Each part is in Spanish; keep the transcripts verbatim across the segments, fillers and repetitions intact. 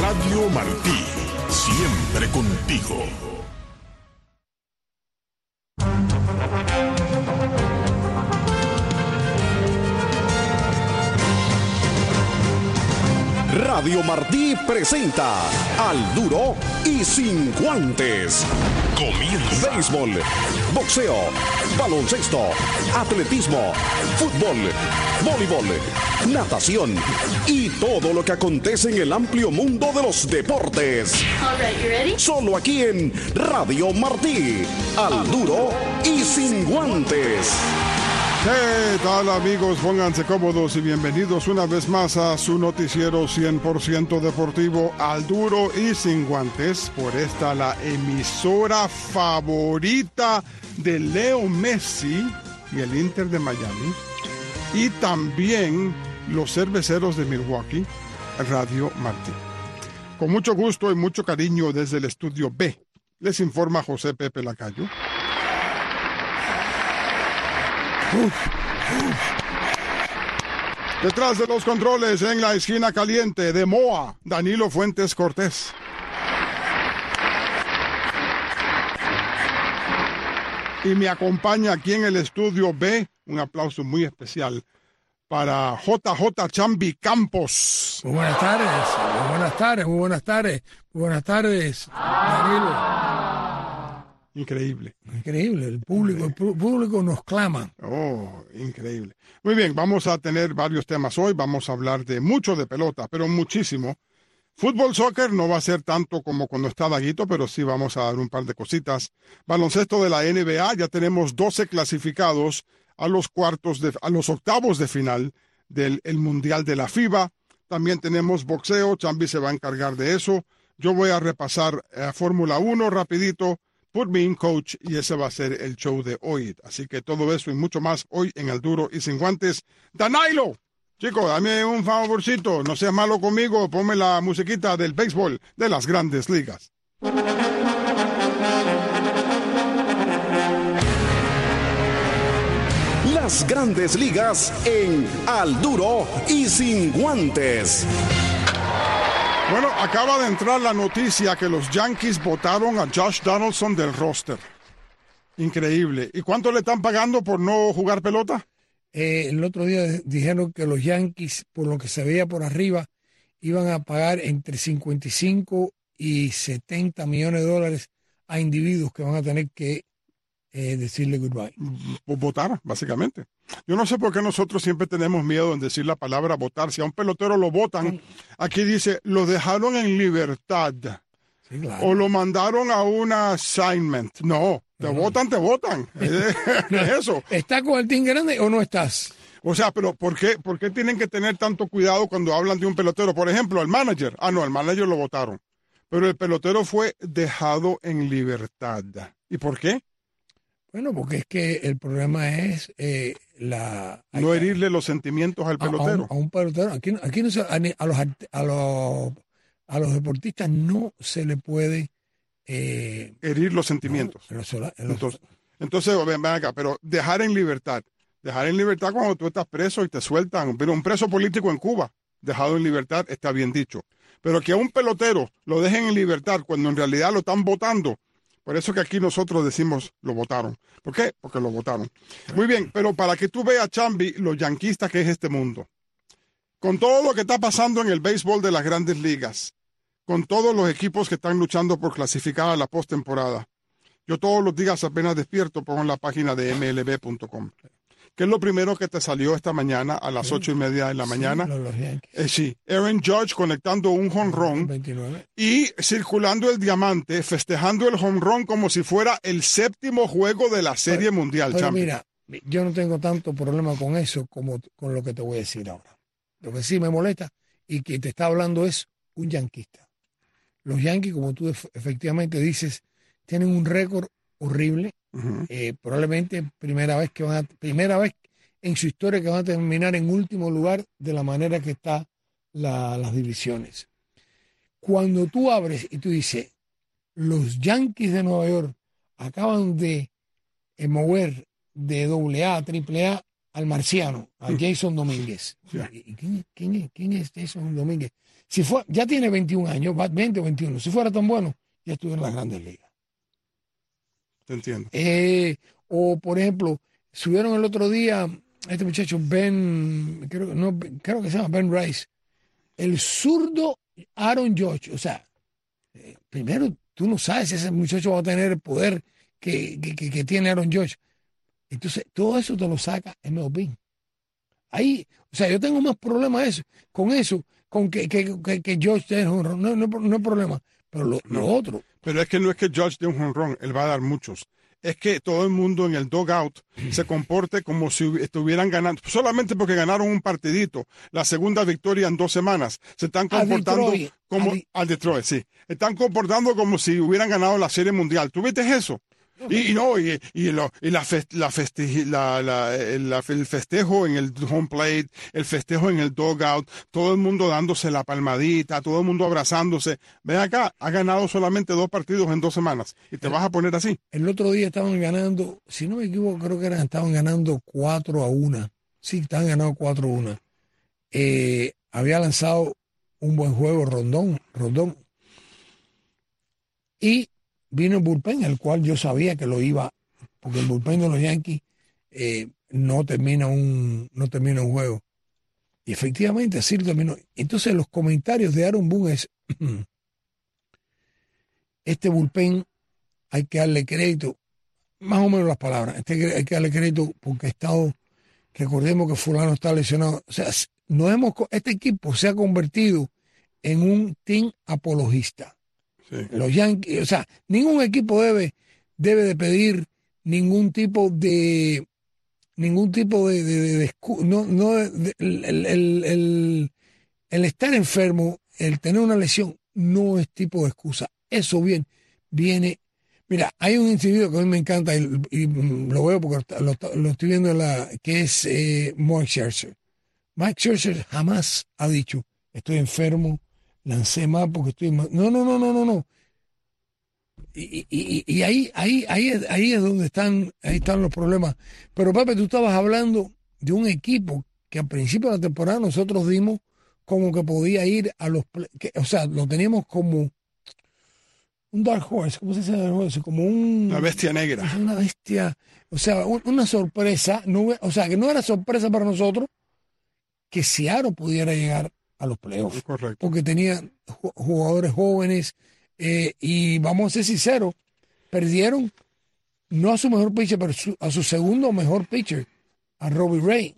Radio Martí, siempre contigo. Radio Martí presenta Al Duro y Sin Guantes. Comienza. Béisbol, boxeo, baloncesto, atletismo, fútbol, voleibol, natación y todo lo que acontece en el amplio mundo de los deportes. All right, you ready? Solo aquí en Radio Martí. Al Duro y Sin Guantes. ¿Qué tal, amigos? Pónganse cómodos y bienvenidos una vez más a su noticiero cien por ciento deportivo Al Duro y Sin Guantes, por esta la emisora favorita de Leo Messi y el Inter de Miami, y también los cerveceros de Milwaukee, Radio Martí. Con mucho gusto y mucho cariño desde el estudio B, les informa José Pepe Lacayo. Uf, uf. Detrás de los controles, en la esquina caliente de Moa, Danilo Fuentes Cortés. Y me acompaña aquí en el estudio B, un aplauso muy especial para J J Chambi Campos. Muy buenas tardes, muy buenas tardes, muy buenas tardes, muy buenas tardes, Danilo. Increíble. Increíble, el público, el público nos clama. Oh, increíble. Muy bien, vamos a tener varios temas hoy, vamos a hablar de mucho de pelota, pero muchísimo. Fútbol, soccer no va a ser tanto como cuando está Daguito, pero sí vamos a dar un par de cositas. Baloncesto de la N B A, ya tenemos doce clasificados a los cuartos, de, a los octavos de final del el Mundial de la FIBA. También tenemos boxeo, Chambi se va a encargar de eso. Yo voy a repasar a Fórmula uno rapidito. Put Me In Coach, y ese va a ser el show de hoy. Así que todo eso y mucho más hoy en Al Duro y Sin Guantes. Danilo, chico, dame un favorcito, no seas malo conmigo, ponme la musiquita del béisbol de las Grandes Ligas. Las Grandes Ligas en Al Duro y Sin Guantes. Bueno, acaba de entrar la noticia que los Yankees votaron a Josh Donaldson del roster. Increíble. ¿Y cuánto le están pagando por no jugar pelota? Eh, el otro día dijeron que los Yankees, por lo que se veía por arriba, iban a pagar entre cincuenta y cinco y setenta millones de dólares a individuos que van a tener que eh, decirle goodbye. Votar, básicamente. Yo no sé por qué nosotros siempre tenemos miedo en decir la palabra votar. Si a un pelotero lo votan, aquí dice, lo dejaron en libertad. Sí, claro. O lo mandaron a un assignment. No, te no. votan, te votan. Es eso. ¿Estás con el team grande o no estás? O sea, pero ¿por qué, ¿por qué tienen que tener tanto cuidado cuando hablan de un pelotero? Por ejemplo, el manager. Ah, no, el manager lo votaron. Pero el pelotero fue dejado en libertad. ¿Y por qué? Bueno, porque es que el problema es eh, la... No herirle los sentimientos al pelotero. A, a, un, a un pelotero. Aquí, aquí no se, a, a, los, a, los, a los deportistas no se le puede... Eh, herir los sentimientos. No, en los, en los, entonces, entonces, ven, ven acá, pero dejar en libertad. Dejar en libertad cuando tú estás preso y te sueltan. Pero un preso político en Cuba, dejado en libertad, está bien dicho. Pero que a un pelotero lo dejen en libertad cuando en realidad lo están votando. Por eso que aquí nosotros decimos lo votaron. ¿Por qué? Porque lo votaron. Muy bien, pero para que tú veas, Chambi, lo yanquista que es este mundo. Con todo lo que está pasando en el béisbol de las Grandes Ligas, con todos los equipos que están luchando por clasificar a la postemporada, yo todos los días apenas despierto pongo en la página de M L B punto com. ¿Qué es lo primero que te salió esta mañana a las ocho y media de la mañana? Sí, los eh, sí, Aaron Judge conectando un home run veintinueve y circulando el diamante, festejando el home run como si fuera el séptimo juego de la Serie pero, Mundial. Pero mira, yo no tengo tanto problema con eso como con lo que te voy a decir ahora. Lo que sí me molesta y que te está hablando es un yanquista. Los Yankees, como tú efectivamente dices, tienen un récord horrible. Uh-huh. Eh, probablemente primera vez que van a, primera vez en su historia que van a terminar en último lugar de la manera que están la, las divisiones. Cuando tú abres y tú dices, los Yankees de Nueva York acaban de eh, mover de doble A a triple A al marciano, a Jason Domínguez. Yeah. ¿Quién, quién, es, ¿Quién es Jason Domínguez? Si fue, ya tiene veintiún años, veinte o veintiuno. Si fuera tan bueno, ya estuviera en las grandes ligas. Te entiendo. Eh, o, por ejemplo, subieron el otro día este muchacho Ben, creo, no, creo que se llama Ben Rice, el zurdo Aaron Judge. O sea, eh, primero, tú no sabes si ese muchacho va a tener el poder que, que, que tiene Aaron Judge. Entonces, todo eso te lo saca M L B. Ahí, o sea, yo tengo más problemas eso, con eso, con que, que, que, que Judge dé un honrón. No, no, no hay problema. Pero lo, No. lo otro. Pero es que no es que Judge dé un jonrón, él va a dar muchos. Es que todo el mundo en el dugout se comporte como si estuvieran ganando, solamente porque ganaron un partidito, la segunda victoria en dos semanas. Se están comportando Detroit, como a Di- al Detroit, sí. Están comportando como si hubieran ganado la Serie Mundial. ¿Tú viste eso? Y, y no, y, y, lo, y la, fest, la, feste, la, la, el, el festejo en el home plate, el festejo en el dugout, todo el mundo dándose la palmadita, todo el mundo abrazándose. Ven acá, ha ganado solamente dos partidos en dos semanas y te vas a poner así. El otro día estaban ganando, si no me equivoco, creo que eran, estaban ganando cuatro a una. Sí, estaban ganando cuatro a una. Eh, había lanzado un buen juego Rondón, Rondón. Y vino el bullpen, el cual yo sabía que lo iba, porque el bullpen de los Yankees eh, no termina un no termina un juego. Y efectivamente así lo terminó. Entonces los comentarios de Aaron Boone es este bullpen hay que darle crédito, más o menos las palabras, este hay que darle crédito porque ha estado, recordemos que fulano está lesionado. O sea, no hemos, este equipo se ha convertido en un team apologista. Sí. Los Yankees, o sea, ningún equipo debe, debe de pedir ningún tipo de ningún tipo de, de, de, de no, no de, el, el, el, el estar enfermo, el tener una lesión, no es tipo de excusa. Eso bien, viene. Mira, hay un individuo que a mí me encanta y, y lo veo porque lo, lo estoy viendo en la, que es eh, Mike Scherzer. Mike Scherzer jamás ha dicho, estoy enfermo, lancé mal porque estoy mal. No, no, no, no, no, no. Y, y, y ahí, ahí, ahí, ahí es donde están, ahí están los problemas. Pero Pepe, tú estabas hablando de un equipo que al principio de la temporada nosotros dimos como que podía ir a los, que, o sea, lo teníamos como un dark horse, ¿cómo se dice dark horse? Como un, una bestia negra. Una bestia, o sea, un, una sorpresa, no, o sea, que no era sorpresa para nosotros que Seattle pudiera llegar a los playoffs. Correcto. Porque tenía jugadores jóvenes eh, y vamos a ser sinceros, perdieron no a su mejor pitcher, pero su, a su segundo mejor pitcher, a Robbie Ray.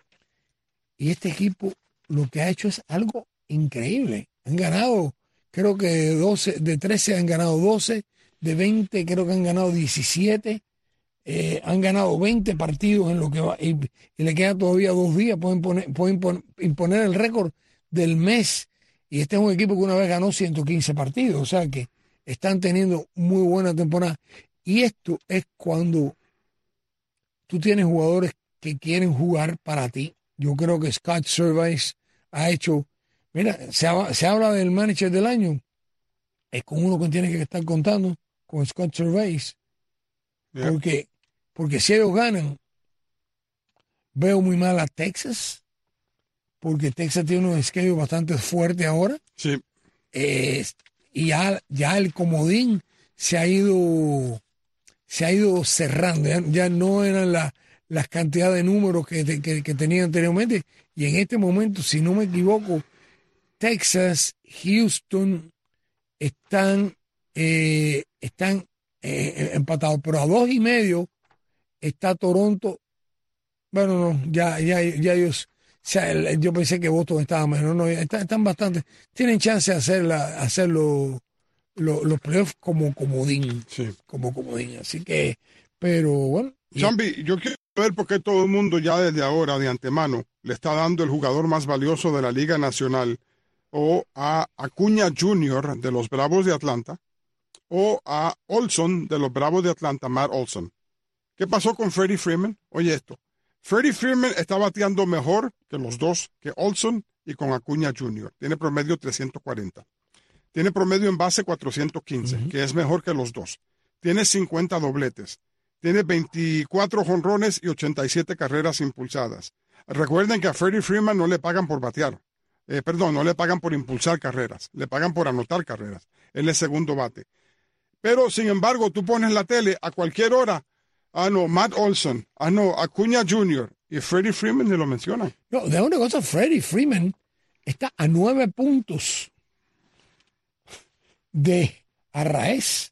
Y este equipo lo que ha hecho es algo increíble. Han ganado, creo que de, doce, de trece han ganado doce, de veinte creo que han ganado diecisiete. Eh, han ganado veinte partidos en lo que va y, y le quedan todavía dos días, pueden, poner, pueden pon, imponer el récord del mes y este es un equipo que una vez ganó ciento quince partidos, o sea que están teniendo muy buena temporada y esto es cuando tú tienes jugadores que quieren jugar para ti. Yo creo que Scott Servais ha hecho, mira, se, ha, se habla del manager del año, es con uno que tiene que estar contando, con Scott Servais, yeah. porque Porque si ellos ganan, veo muy mal a Texas, porque Texas tiene un schedule bastante fuerte ahora. Sí. Eh, y ya, ya el comodín se ha ido, se ha ido cerrando. Ya, ya no eran la, las cantidades de números que, que, que tenía anteriormente. Y en este momento, si no me equivoco, Texas, Houston están, eh, están eh, empatados, pero a dos y medio está Toronto. Bueno, no, ya, ya, ya ellos, o sea, yo pensé que Boston estaba mejor, no, están, están bastante, tienen chance de hacer, la, hacer lo, lo, los playoffs como comodín, sí. como comodín, así que, pero bueno. Chambi, yo quiero ver por qué todo el mundo ya desde ahora, de antemano, le está dando el jugador más valioso de la Liga Nacional o a Acuña junior de los Bravos de Atlanta o a Olson de los Bravos de Atlanta, Matt Olson. ¿Qué pasó con Freddie Freeman? Oye esto, Freddie Freeman está bateando mejor que los dos, que Olson y con Acuña junior Tiene promedio trescientos cuarenta. Tiene promedio en base cuatrocientos quince, uh-huh. que es mejor que los dos. Tiene cincuenta dobletes. Tiene veinticuatro jonrones y ochenta y siete carreras impulsadas. Recuerden que a Freddie Freeman no le pagan por batear. Eh, perdón, no le pagan por impulsar carreras, le pagan por anotar carreras. Él es segundo bate. Pero, sin embargo, tú pones la tele a cualquier hora. Ah, no, Matt Olson. Ah, no, Acuña junior Y Freddie Freeman ni lo mencionan. No, de una cosa, Freddie Freeman está a nueve puntos de Arraez.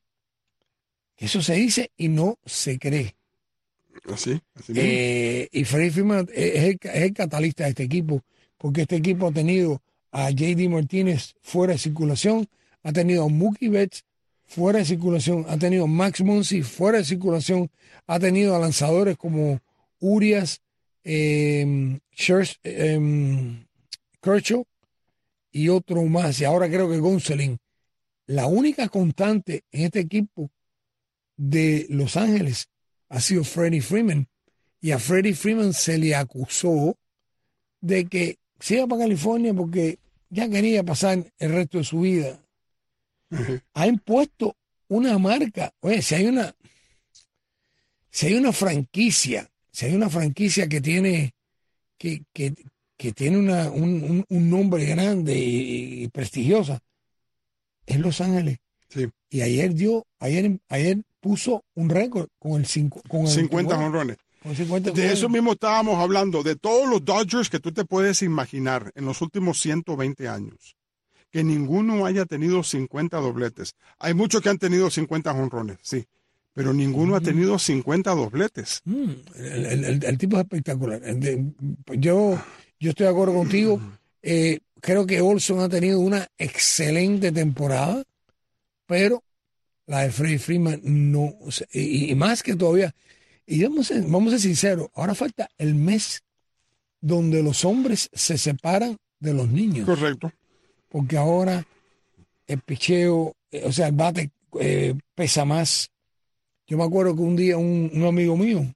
Eso se dice y no se cree. Así, así mismo. Eh, y Freddie Freeman es el, es el catalista de este equipo, porque este equipo ha tenido a J D Martínez fuera de circulación, ha tenido a Mookie Betts fuera de circulación, ha tenido a Max Muncy fuera de circulación, ha tenido a lanzadores como Urias, eh, Scherz, eh, Kershaw y otro más, y ahora creo que Gonsolin. La única constante en este equipo de Los Ángeles ha sido Freddie Freeman, y a Freddie Freeman se le acusó de que se iba para California porque ya quería pasar el resto de su vida. Uh-huh. Ha impuesto una marca. Oye, si hay una si hay una franquicia, si hay una franquicia que tiene que, que, que tiene una, un, un, un nombre grande y, y prestigiosa, es Los Ángeles. Sí. Y ayer dio, ayer, ayer puso un récord con el, cinco, con el cincuenta jonrones. De eso mismo estábamos hablando, de todos los Dodgers que tú te puedes imaginar en los últimos ciento veinte años, que ninguno haya tenido cincuenta dobletes. Hay muchos que han tenido cincuenta jonrones, sí, pero ninguno mm. ha tenido cincuenta dobletes. Mm. El, el, el, el tipo es espectacular. Yo, yo estoy de acuerdo contigo. Eh, creo que Olson ha tenido una excelente temporada, pero la de Freddie Freeman no, y, y más que todavía. Y vamos a, vamos a ser sinceros, ahora falta el mes donde los hombres se separan de los niños. Correcto. Porque ahora el picheo, eh, o sea, el bate eh, pesa más. Yo me acuerdo que un día un, un amigo mío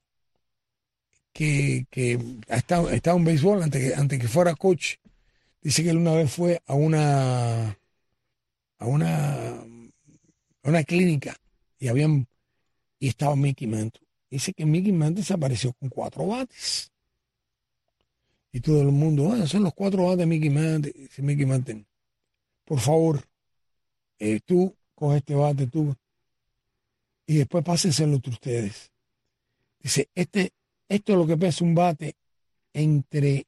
que, que ha estado, ha estado en béisbol antes que, antes que fuera coach, dice que él una vez fue a una a una, a una clínica y habían y estaba Mickey Mantle. Dice que Mickey Mantle se apareció con cuatro bates. Y todo el mundo, ah, son los cuatro bates de Mickey Mantle. Dice Mickey Mantle, por favor, eh, tú coge este bate, tú, y después pásenselo entre ustedes. Dice, este, esto es lo que pesa un bate entre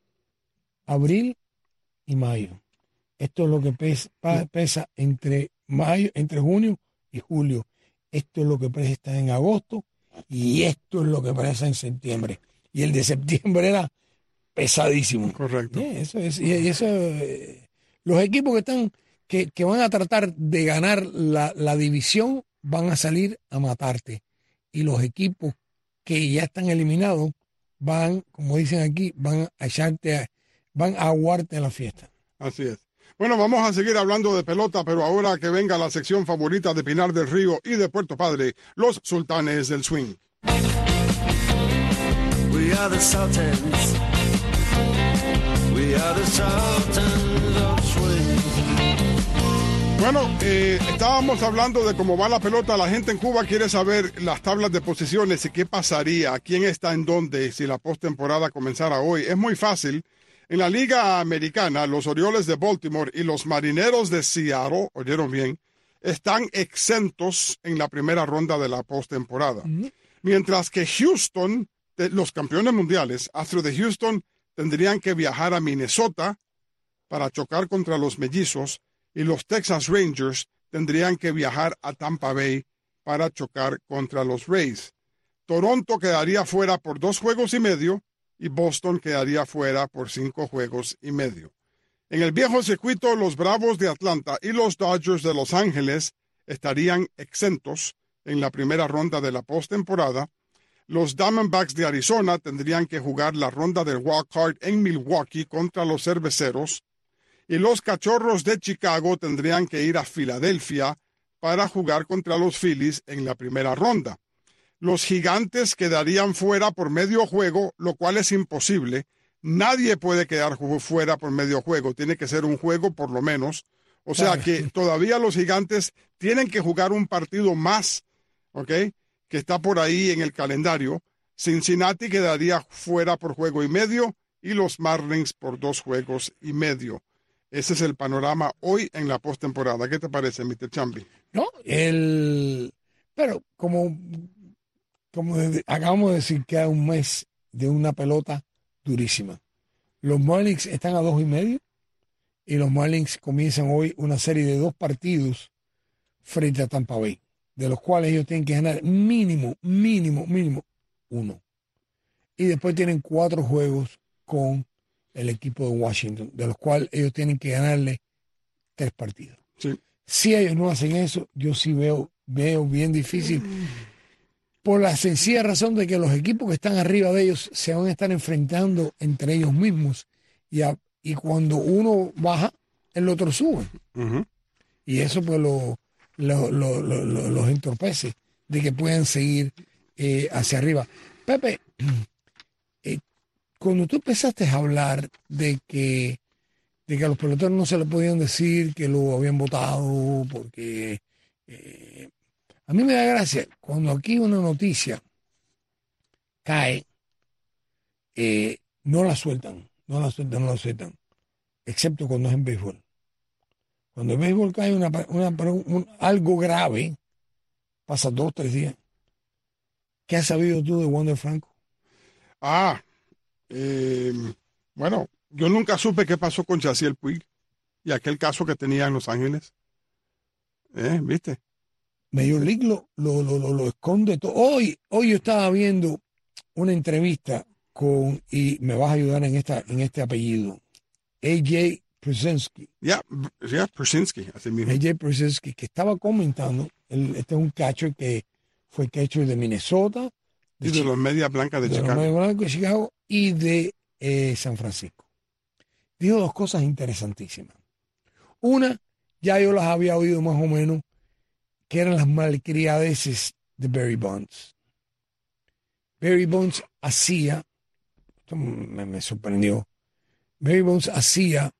abril y mayo. Esto es lo que pesa, pesa entre mayo, entre junio y julio. Esto es lo que pesa en agosto. Y esto es lo que pasa en septiembre. Y el de septiembre era pesadísimo. Correcto. Yeah, eso es, y eso, eh, los equipos que están, que, que van a tratar de ganar la, la división van a salir a matarte. Y los equipos que ya están eliminados van, como dicen aquí, van a echarte, a, van a aguarte la fiesta. Así es. Bueno, vamos a seguir hablando de pelota, pero ahora que venga la sección favorita de Pinar del Río y de Puerto Padre, los Sultanes del Swing. We are the Sultans. We are the Sultans of Swing. Bueno, eh, estábamos hablando de cómo va la pelota. La gente en Cuba quiere saber las tablas de posiciones y qué pasaría, quién está en dónde, si la postemporada comenzara hoy. Es muy fácil. En la Liga Americana, los Orioles de Baltimore y los Marineros de Seattle, oyeron bien, están exentos en la primera ronda de la postemporada. Uh-huh. Mientras que Houston, los campeones mundiales, Astros de Houston, tendrían que viajar a Minnesota para chocar contra los Mellizos, y los Texas Rangers tendrían que viajar a Tampa Bay para chocar contra los Rays. Toronto quedaría fuera por dos juegos y medio, y Boston quedaría fuera por cinco juegos y medio. En el viejo circuito, los Bravos de Atlanta y los Dodgers de Los Ángeles estarían exentos en la primera ronda de la postemporada. Los Diamondbacks de Arizona tendrían que jugar la ronda del wild card en Milwaukee contra los Cerveceros, y los Cachorros de Chicago tendrían que ir a Filadelfia para jugar contra los Phillies en la primera ronda. Los Gigantes quedarían fuera por medio juego, lo cual es imposible. Nadie puede quedar fuera por medio juego. Tiene que ser un juego por lo menos. O sea que todavía los Gigantes tienen que jugar un partido más, ¿ok? Que está por ahí en el calendario. Cincinnati quedaría fuera por juego y medio, y los Marlins por dos juegos y medio. Ese es el panorama hoy en la postemporada. ¿Qué te parece, mister Chambi? No, el... Pero como, como acabamos de decir que hay un mes de una pelota durísima. Los Marlins están a dos y medio y los Marlins comienzan hoy una serie de dos partidos frente a Tampa Bay, de los cuales ellos tienen que ganar mínimo, mínimo, mínimo uno. Y después tienen cuatro juegos con el equipo de Washington, de los cuales ellos tienen que ganarle tres partidos. Sí. Si ellos no hacen eso, yo sí veo, veo bien difícil, por la sencilla razón de que los equipos que están arriba de ellos se van a estar enfrentando entre ellos mismos, y, a, y cuando uno baja, el otro sube. Uh-huh. Y eso pues lo, lo, lo, lo, lo, los entorpece de que puedan seguir eh, hacia arriba. Pepe, eh, cuando tú empezaste a hablar de que, de que a los peloteros no se le podían decir que lo habían votado, porque eh, a mí me da gracia cuando aquí una noticia cae, eh, no la sueltan, no la sueltan, no la sueltan, excepto cuando es en béisbol. Cuando en béisbol cae una, una, un, algo grave, pasa dos, tres días. ¿Qué has sabido tú de Wander Franco? Ah, eh, bueno, yo nunca supe qué pasó con Yasiel Puig y aquel caso que tenía en Los Ángeles. ¿Eh? ¿Viste? Major League lo, lo, lo, lo, lo esconde todo. Hoy, hoy yo estaba viendo una entrevista con, y me vas a ayudar en, esta, en este apellido, A J Pierzynski. Ya, yeah, yeah, Pierzynski, así mismo. A J Pierzynski, que estaba comentando, el, este es un catcher que fue catcher de Minnesota, de y de los Medias Blancas de, de Chicago. Los Medias Blancas de Chicago y de eh, San Francisco. Dijo dos cosas interesantísimas. Una, ya yo las había oído más o menos, que eran las malcriadeces de Barry Bonds. Barry Bonds hacía, esto me, me sorprendió, Barry Bonds hacía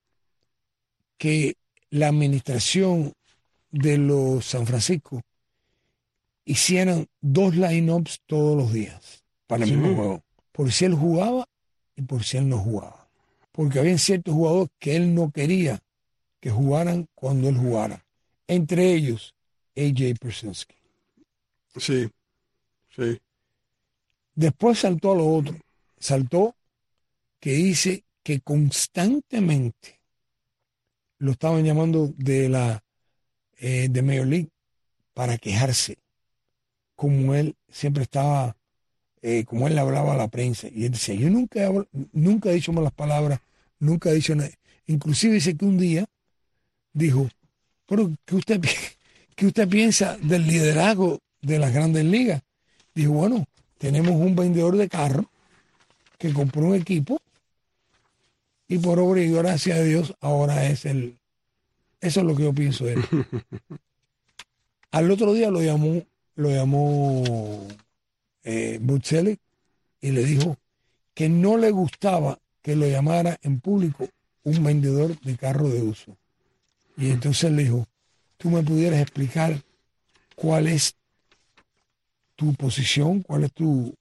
que la administración de los San Francisco hicieran dos lineups todos los días para el sí. mismo juego, por si él jugaba y por si él no jugaba. Porque había ciertos jugadores que él no quería que jugaran cuando él jugara. Entre ellos, A J Pierzynski. Sí, sí. Después saltó a lo otro. Saltó que dice que constantemente lo estaban llamando de la eh, de Major League para quejarse, como él siempre estaba, eh, como él le hablaba a la prensa. Y él decía, yo nunca, hablo, nunca he dicho malas palabras, nunca he dicho nada. Inclusive dice que un día dijo, pero ¿qué usted, qué usted piensa del liderazgo de las grandes ligas? Dijo, bueno, tenemos un vendedor de carros que compró un equipo y por obra y gracia de Dios ahora es el... Eso es lo que yo pienso de él. Al otro día lo llamó, lo llamó eh, Bud Selig y le dijo que no le gustaba que lo llamara en público un vendedor de carro de uso. Y entonces le dijo, ¿tú me pudieras explicar cuál es tu posición? ¿Cuál es tu...?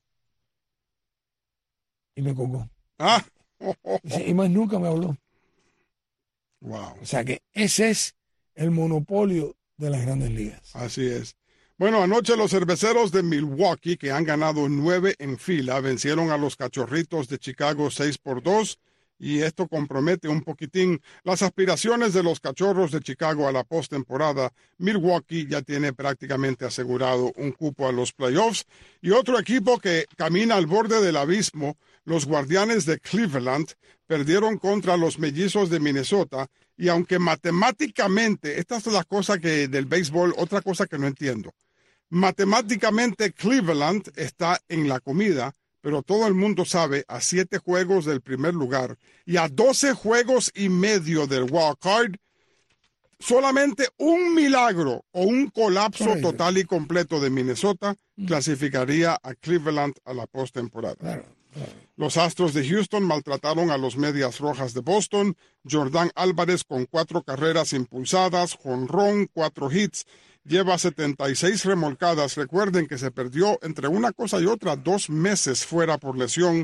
Y me colgó. Ah. Y más nunca me habló. Wow. O sea que ese es el monopolio de las grandes ligas. Así es. Bueno, anoche los cerveceros de Milwaukee, que han ganado nueve en fila, vencieron a los Cachorritos de Chicago seis por dos, y esto compromete un poquitín las aspiraciones de los Cachorros de Chicago a la postemporada. Milwaukee ya tiene prácticamente asegurado un cupo a los playoffs, y otro equipo que camina al borde del abismo, los Guardianes de Cleveland, perdieron contra los Mellizos de Minnesota, y aunque matemáticamente, esta es la cosa que del béisbol, otra cosa que no entiendo, matemáticamente Cleveland está en la comida, pero todo el mundo sabe, a siete juegos del primer lugar y a doce juegos y medio del wild card, solamente un milagro o un colapso Correcto. total y completo de Minnesota clasificaría a Cleveland a la postemporada. Claro, claro. Los Astros de Houston maltrataron a los Medias Rojas de Boston. Jordan Álvarez con cuatro carreras impulsadas, jonrón, cuatro hits, lleva setenta y seis remolcadas. Recuerden que se perdió entre una cosa y otra dos meses fuera por lesión.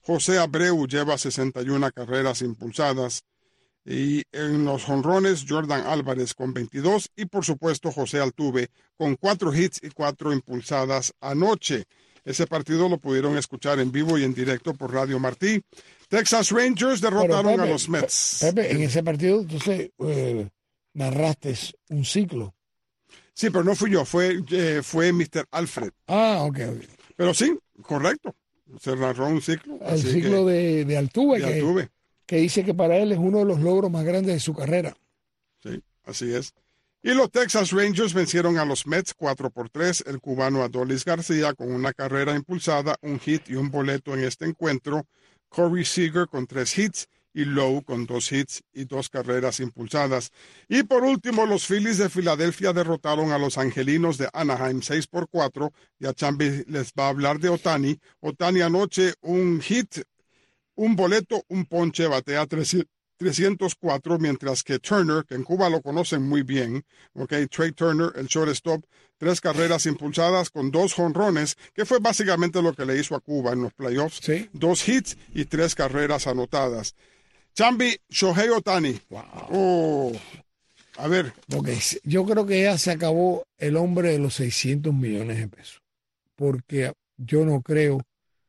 José Abreu lleva sesenta y una carreras impulsadas. Y en los jonrones, Jordan Álvarez con veintidós y por supuesto José Altuve con cuatro hits y cuatro impulsadas anoche. Ese partido lo pudieron escuchar en vivo y en directo por Radio Martí. Texas Rangers derrotaron Pepe, a los Mets. Pepe, en ese partido entonces eh, narraste un ciclo. Sí, pero no fui yo, fue, eh, fue mister Alfred. Ah, ok, ok. Pero sí, correcto. Se narró un ciclo. El ciclo que, de, de Altuve, de que, Altuve. que dice que para él es uno de los logros más grandes de su carrera. Sí, así es. Y los Texas Rangers vencieron a los Mets cuatro por tres. El cubano Adolis García con una carrera impulsada, un hit y un boleto en este encuentro. Corey Seager con tres hits y Lowe con dos hits y dos carreras impulsadas. Y por último, los Phillies de Filadelfia derrotaron a los Angelinos de Anaheim seis por cuatro. Ya Chambi les va a hablar de Ohtani. Ohtani anoche un hit, un boleto, un ponche, batea trescientos cuatro, mientras que Turner, que en Cuba lo conocen muy bien, okay, Trey Turner, el shortstop, tres carreras impulsadas con dos jonrones, que fue básicamente lo que le hizo a Cuba en los playoffs. ¿Sí? Dos hits y tres carreras anotadas. Chambi, Shohei Ohtani. Wow. Oh, a ver. Porque yo creo que ya se acabó el hombre de los seiscientos millones de pesos. Porque yo no creo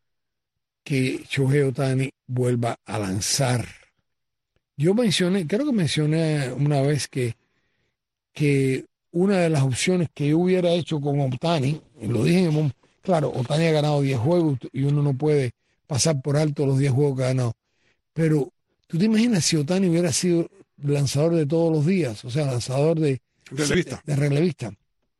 que Shohei Ohtani vuelva a lanzar. Yo mencioné, creo que mencioné una vez que, que una de las opciones que yo hubiera hecho con Ohtani, y lo dije en el momento, claro, Ohtani ha ganado diez juegos y uno no puede pasar por alto los diez juegos que ha ganado. Pero, ¿tú te imaginas si Ohtani hubiera sido lanzador de todos los días? O sea, lanzador de relevista. De, de relevista.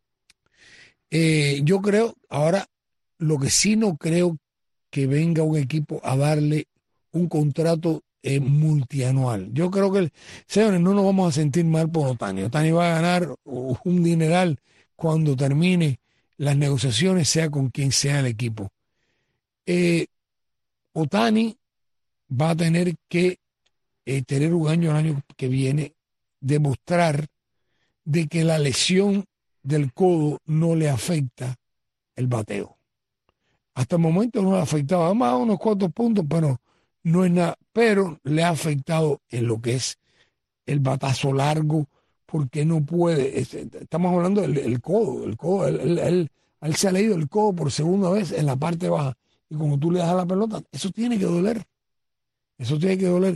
Eh, yo creo, ahora, lo que sí no creo que venga un equipo a darle un contrato eh, multianual. Yo creo que, señores, no nos vamos a sentir mal por Ohtani. Ohtani va a ganar un dineral cuando termine las negociaciones, sea con quien sea el equipo. Eh, Ohtani va a tener que eh, tener un año el año que viene, demostrar de que la lesión del codo no le afecta el bateo. Hasta el momento no le afectaba, más unos cuantos puntos, pero no es nada, pero le ha afectado en lo que es el batazo largo, porque no puede, es, estamos hablando del el codo, el codo, él, él, él, él se ha leído el codo por segunda vez en la parte baja, y como tú le das a la pelota, eso tiene que doler, eso tiene que doler.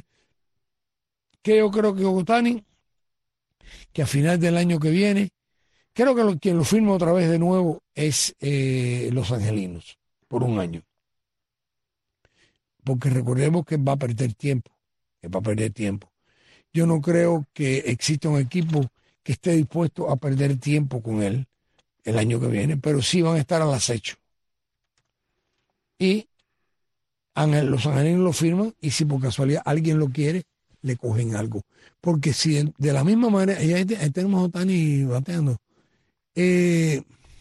Que yo creo que Ohtani, que a final del año que viene, creo que lo, quien lo firma otra vez de nuevo es eh, los Angelinos, por un año. Porque recordemos que va a perder tiempo, que va a perder tiempo. Yo no creo que exista un equipo que esté dispuesto a perder tiempo con él el año que viene, pero sí van a estar al acecho. Y los angelinos lo firman, y si por casualidad alguien lo quiere, le cogen algo. Porque si de la misma manera, y ahí, ahí tenemos a Ohtani bateando, eh,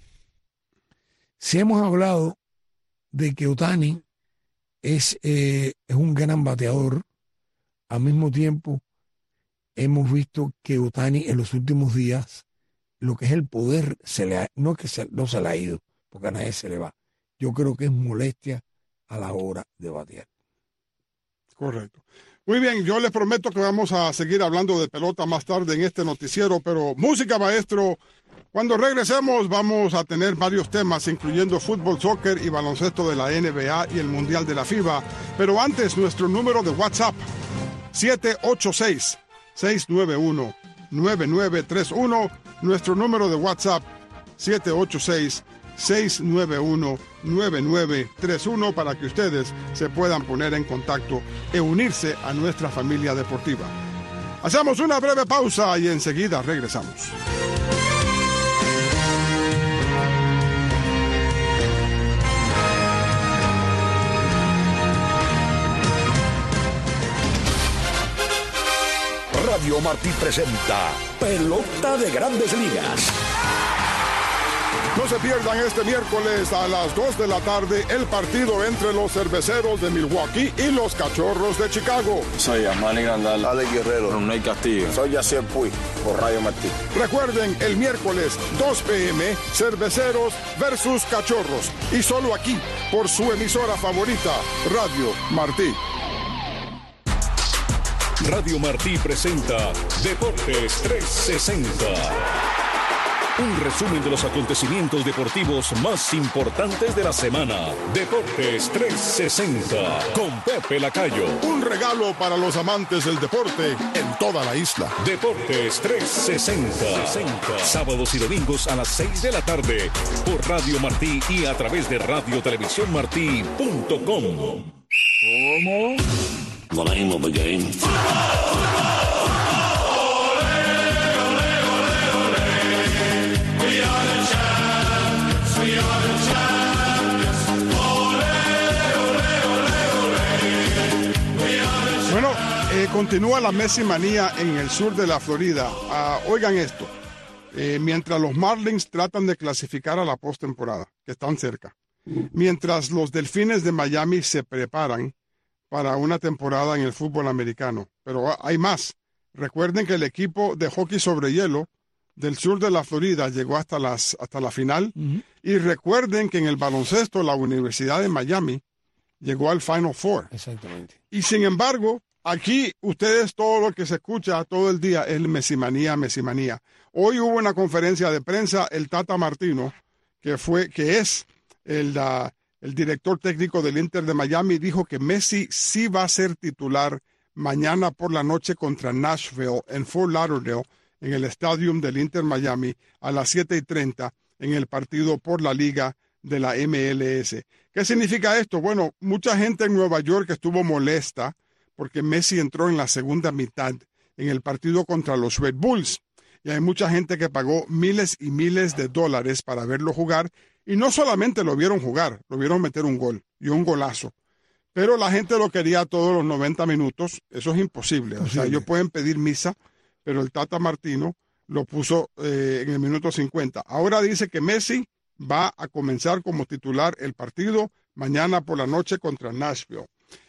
si hemos hablado de que Ohtani es, eh, es un gran bateador, al mismo tiempo hemos visto que Ohtani en los últimos días, lo que es el poder, se le ha, no es que se, no se le ha ido, porque a nadie se le va. Yo creo que es molestia a la hora de batear. Correcto. Muy bien, yo les prometo que vamos a seguir hablando de pelota más tarde en este noticiero, pero música, maestro. Cuando regresemos vamos a tener varios temas, incluyendo fútbol, soccer y baloncesto de la N B A y el Mundial de la FIBA. Pero antes, nuestro número de WhatsApp, siete ocho seis, seis nueve uno, nueve nueve tres uno. Nuestro número de WhatsApp, siete ocho seis, seis nueve uno, nueve nueve tres uno, para que ustedes se puedan poner en contacto e unirse a nuestra familia deportiva. Hacemos una breve pausa y enseguida regresamos. Radio Martí presenta Pelota de Grandes Ligas. No se pierdan este miércoles a las dos de la tarde el partido entre los Cerveceros de Milwaukee y los Cachorros de Chicago. Soy Amani Grandal, Alex Guerrero, Ronald Castillo. Soy Yacier Puig, por Radio Martí. Recuerden, el miércoles dos p m, Cerveceros versus Cachorros. Y solo aquí, por su emisora favorita, Radio Martí. Radio Martí presenta Deportes trescientos sesenta. Un resumen de los acontecimientos deportivos más importantes de la semana. Deportes trescientos sesenta con Pepe Lacayo. Un regalo para los amantes del deporte en toda la isla. Deportes trescientos sesenta. Sábados y domingos a las seis de la tarde por Radio Martí y a través de radio televisión martí punto com. ¿Cómo? The name of the game. Bueno, eh, continúa la Messi manía en el sur de la Florida. Ah, oigan esto, eh, mientras los Marlins tratan de clasificar a la postemporada, que están cerca, mientras los Delfines de Miami se preparan para una temporada en el fútbol americano. Pero hay más. Recuerden que el equipo de hockey sobre hielo del sur de la Florida llegó hasta, las, hasta la final. Uh-huh. Y recuerden que en el baloncesto la Universidad de Miami llegó al Final Four. Exactamente. Y sin embargo, aquí ustedes todo lo que se escucha todo el día es mesimanía, mesimanía. Hoy hubo una conferencia de prensa, el Tata Martino, que fue, que es el, uh, el director técnico del Inter de Miami, dijo que Messi sí va a ser titular mañana por la noche contra Nashville en Fort Lauderdale, en el Stadium del Inter Miami, a las siete y treinta, en el partido por la Liga de la M L S. ¿Qué significa esto? Bueno, mucha gente en Nueva York estuvo molesta porque Messi entró en la segunda mitad en el partido contra los Red Bulls. Y hay mucha gente que pagó miles y miles de dólares para verlo jugar. Y no solamente lo vieron jugar, lo vieron meter un gol y un golazo. Pero la gente lo quería todos los noventa minutos. Eso es imposible. O sea, ellos pueden pedir misa, pero el Tata Martino lo puso eh, en el minuto cincuenta. Ahora dice que Messi va a comenzar como titular el partido mañana por la noche contra Nashville.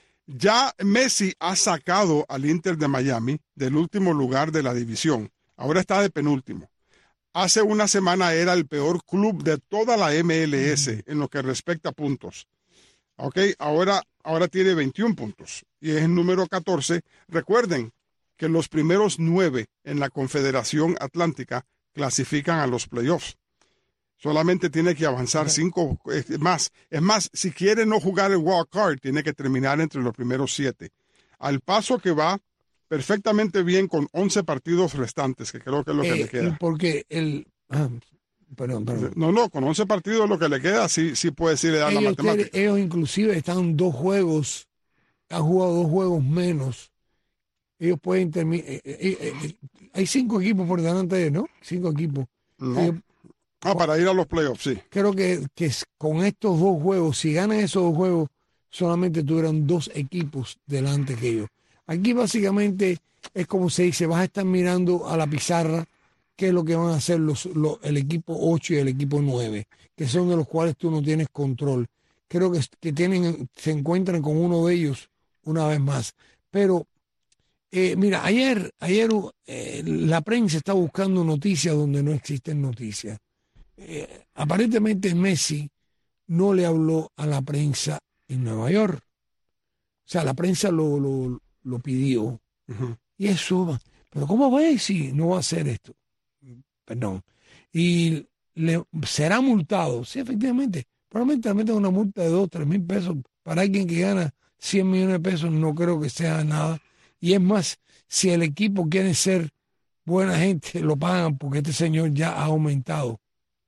Ya Messi ha sacado al Inter de Miami del último lugar de la división. Ahora está de penúltimo. Hace una semana era el peor club de toda la M L S en lo que respecta a puntos. Ok, ahora, ahora tiene veintiún puntos y es el número catorce. Recuerden que los primeros nueve en la Confederación Atlántica clasifican a los playoffs. Solamente tiene que avanzar cinco es más. Es más, si quiere no jugar el wild card, tiene que terminar entre los primeros siete. Al paso que va perfectamente bien con once partidos restantes, que creo que es lo que eh, le queda. Porque el... Ah, perdón, perdón. No, no, con once partidos lo que le queda, sí, sí puede decirle dar la matemática. Tiene, ellos inclusive están dos juegos, han jugado dos juegos menos. Ellos pueden terminar... Eh, eh, eh, hay cinco equipos por delante de ellos, ¿no? Cinco equipos. No. Ellos, Ah, para ir a los playoffs, sí. Creo que, que con estos dos juegos, si ganan esos dos juegos, solamente tuvieran dos equipos delante que ellos. Aquí básicamente es como se dice, vas a estar mirando a la pizarra qué es lo que van a hacer los, los, el equipo ocho y el equipo nueve, que son de los cuales tú no tienes control. Creo que, que tienen, se encuentran con uno de ellos una vez más. Pero, eh, mira, ayer, ayer eh, la prensa está buscando noticias donde no existen noticias. Eh, aparentemente Messi no le habló a la prensa en Nueva York. O sea, la prensa lo, lo, lo pidió. Uh-huh. Y eso, pero ¿cómo Messi no va a hacer esto? Perdón. Y le será multado. Sí, efectivamente. Probablemente le meten una multa de dos, tres mil pesos. Para alguien que gana cien millones de pesos no creo que sea nada. Y es más, si el equipo quiere ser buena gente, lo pagan porque este señor ya ha aumentado.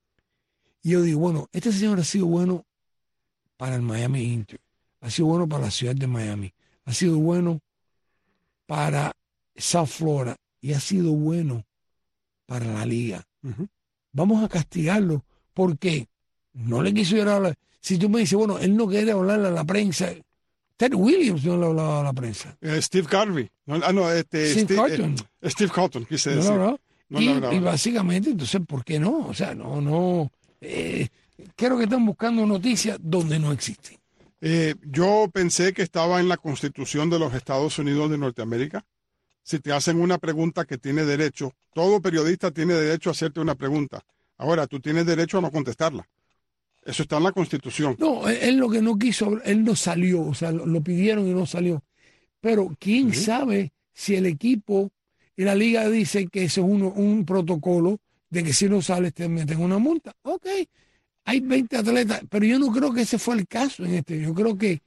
Y yo digo, bueno, este señor ha sido bueno para el Miami Inter, ha sido bueno para la ciudad de Miami, ha sido bueno para South Florida y ha sido bueno para la liga. Uh-huh. Vamos a castigarlo porque no le quiso ir a hablar. Si tú me dices, bueno, él no quiere hablarle a la prensa, Ted Williams no le hablaba a la prensa. Eh, Steve Garvey. No, ah, no, este, Steve, Steve Carton. Eh, Steve Carton, quise no, decir. No, no. No, y, no, no, y no. básicamente, entonces, ¿por qué no? O sea, no, no. Eh, creo que están buscando noticias donde no existen. Eh, yo pensé que estaba en la Constitución de los Estados Unidos de Norteamérica. Si te hacen una pregunta que tiene derecho, todo periodista tiene derecho a hacerte una pregunta. Ahora, tú tienes derecho a no contestarla. Eso está en la Constitución. No, él, él lo que no quiso, él no salió, o sea, lo, lo pidieron y no salió. Pero quién Sí. sabe si el equipo y la liga dice que eso es uno, un protocolo de que si no sales te meten una multa. Ok, hay veinte atletas, pero yo no creo que ese fue el caso en este. Yo creo que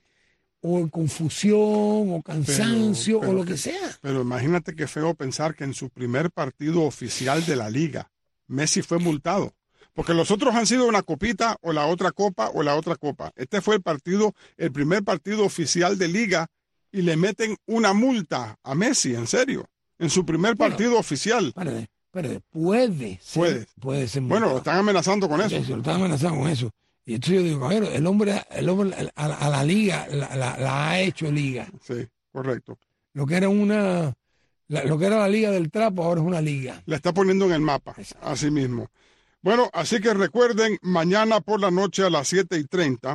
o confusión o cansancio Pero- pero o lo que- que sea. Pero imagínate qué feo pensar que en su primer partido oficial de la liga, Messi fue multado. Porque los otros han sido una copita o la otra copa o la otra copa. Este fue el partido, el primer partido oficial de liga y le meten una multa a Messi, en serio. En su primer Bueno, partido oficial. Espérate, espérate, puede ser. Puede. Puede ser Bueno, lo multado. están amenazando con eso. Eso, lo están amenazando con eso. Y entonces yo digo, caballero, el hombre, el hombre a, la- a la liga la, la- la ha hecho liga. Sí, correcto. Lo que era una, la- lo que era la liga del trapo ahora es una liga. La está poniendo en el mapa, así mismo. Bueno, así que recuerden, mañana por la noche a las siete y treinta,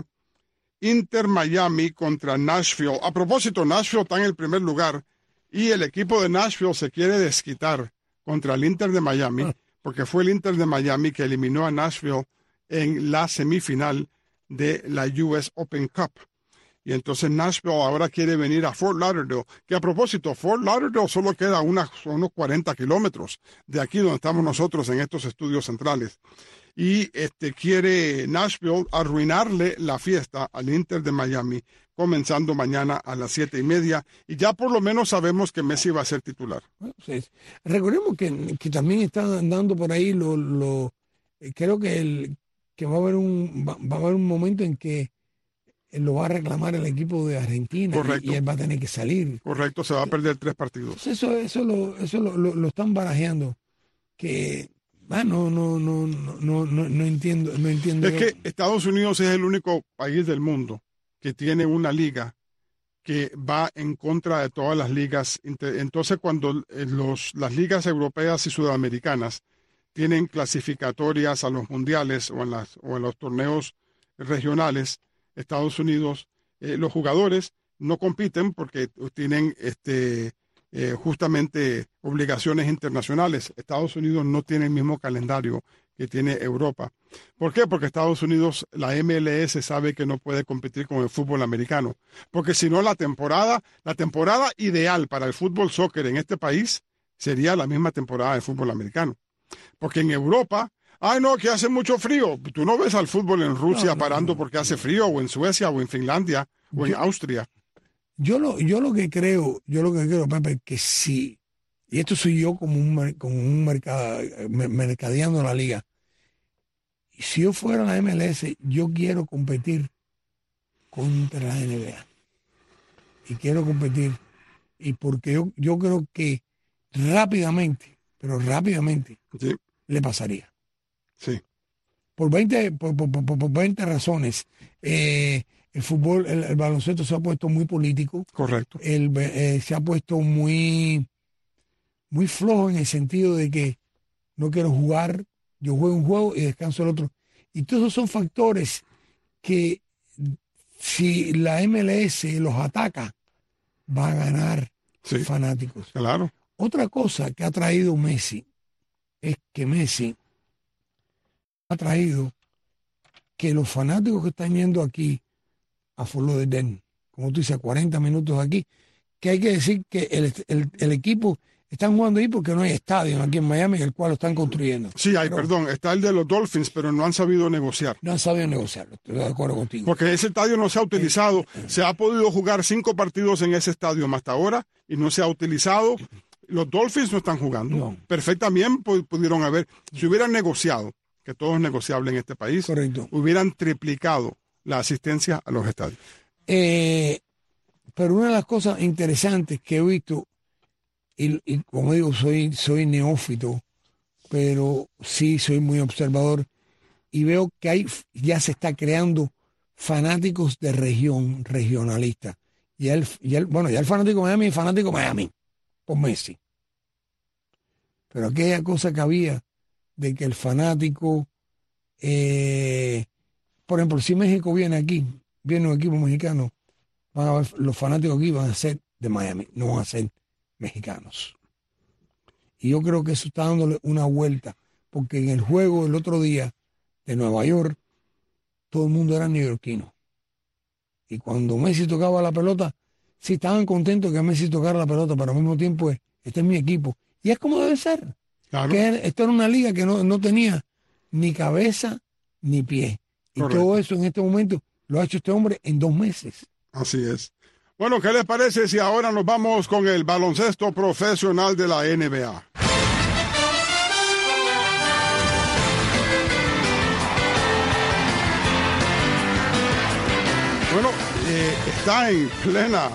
Inter Miami contra Nashville. A propósito, Nashville está en el primer lugar y el equipo de Nashville se quiere desquitar contra el Inter de Miami, porque fue el Inter de Miami que eliminó a Nashville en la semifinal de la U S Open Cup. Y entonces Nashville ahora quiere venir a Fort Lauderdale, que a propósito, Fort Lauderdale solo queda unas, unos cuarenta kilómetros de aquí donde estamos nosotros en estos estudios centrales. Y este quiere Nashville arruinarle la fiesta al Inter de Miami, comenzando mañana a las siete y media. Y ya por lo menos sabemos que Messi va a ser titular. Bueno, pues, recordemos que, que también están dando por ahí lo, lo eh, creo que el que va a haber un va, va a haber un momento en que lo va a reclamar el equipo de Argentina Correcto. y, y él va a tener que salir. Correcto, se va a perder tres partidos. Eso, eso lo, eso lo, lo, lo están barajeando. Que ah, no, no, no, no, no, no, no entiendo, no entiendo. Es que Estados Unidos es el único país del mundo que tiene una liga que va en contra de todas las ligas. Entonces, cuando los, las ligas europeas y sudamericanas tienen clasificatorias a los mundiales o en, las, o en los torneos regionales, Estados Unidos, eh, los jugadores no compiten porque tienen este, eh, justamente obligaciones internacionales. Estados Unidos no tiene el mismo calendario que tiene Europa. ¿Por qué? Porque Estados Unidos, la M L S sabe que no puede competir con el fútbol americano. Porque si no, la temporada, la temporada ideal para el fútbol soccer en este país sería la misma temporada de fútbol americano. Porque en Europa, ay no, que hace mucho frío. Tú no ves al fútbol en Rusia No, no, parando no. porque hace frío, o en Suecia, o en Finlandia, o en Yo- Austria. Yo lo, yo lo que creo, yo lo que creo, Pepe, que sí, y esto soy yo como un, mer- como un mercado, mercadeando la liga. Y si yo fuera la M L S, yo quiero competir contra la N B A. Y quiero competir. Y porque yo, yo creo que rápidamente, pero rápidamente, Sí, le pasaría. sí. Por veinte, por, por- por- por veinte razones. Eh, el fútbol, el, el baloncesto se ha puesto muy político. Correcto. El, eh, se ha puesto muy, muy flojo en el sentido de que no quiero jugar, yo juego un juego y descanso el otro. Y todos esos son factores que si la M L S los ataca, va a ganar Sí, fanáticos. claro. Otra cosa que ha traído Messi es que Messi ha traído que los fanáticos que están yendo aquí a Fort Lauderdale, como tú dices, a cuarenta minutos de aquí, que hay que decir que el, el- el equipo están jugando ahí porque no hay estadio aquí en Miami, el cual lo están construyendo. Sí, hay, Pero perdón, está el de los Dolphins, pero no han sabido negociar. no han sabido negociarlo, estoy de acuerdo contigo. Porque ese estadio no se ha utilizado. Se ha podido jugar cinco partidos en ese estadio hasta ahora y no se ha utilizado. Los Dolphins no están jugando. No. Perfectamente pu- pudieron haber, si hubieran negociado, que todo es negociable en este país, Correcto. hubieran triplicado la asistencia a los estadios. Eh, pero una de las cosas interesantes que he visto, y, y como digo, soy, soy neófito, pero sí soy muy observador, y veo que hay, ya se está creando fanáticos de región, regionalista. Y el, y el, bueno, ya el fanático de Miami es fanático de Miami, por Messi. Pero aquella cosa que había de que el fanático Eh, por ejemplo, si México viene aquí, viene un equipo mexicano, van a ver, los fanáticos aquí van a ser de Miami, no van a ser mexicanos. Y yo creo que eso está dándole una vuelta, porque en el juego el otro día de Nueva York, todo el mundo era neoyorquino. Y cuando Messi tocaba la pelota, sí estaban contentos que Messi tocara la pelota, pero al mismo tiempo es, este es mi equipo. Y es como debe ser. Claro. Que esto era una liga que no, no tenía ni cabeza ni pie. Y Correcto. todo eso en este momento lo ha hecho este hombre en dos meses. Así es. Bueno, ¿qué les parece si ahora nos vamos con el baloncesto profesional de la N B A? Bueno, eh, está en plena,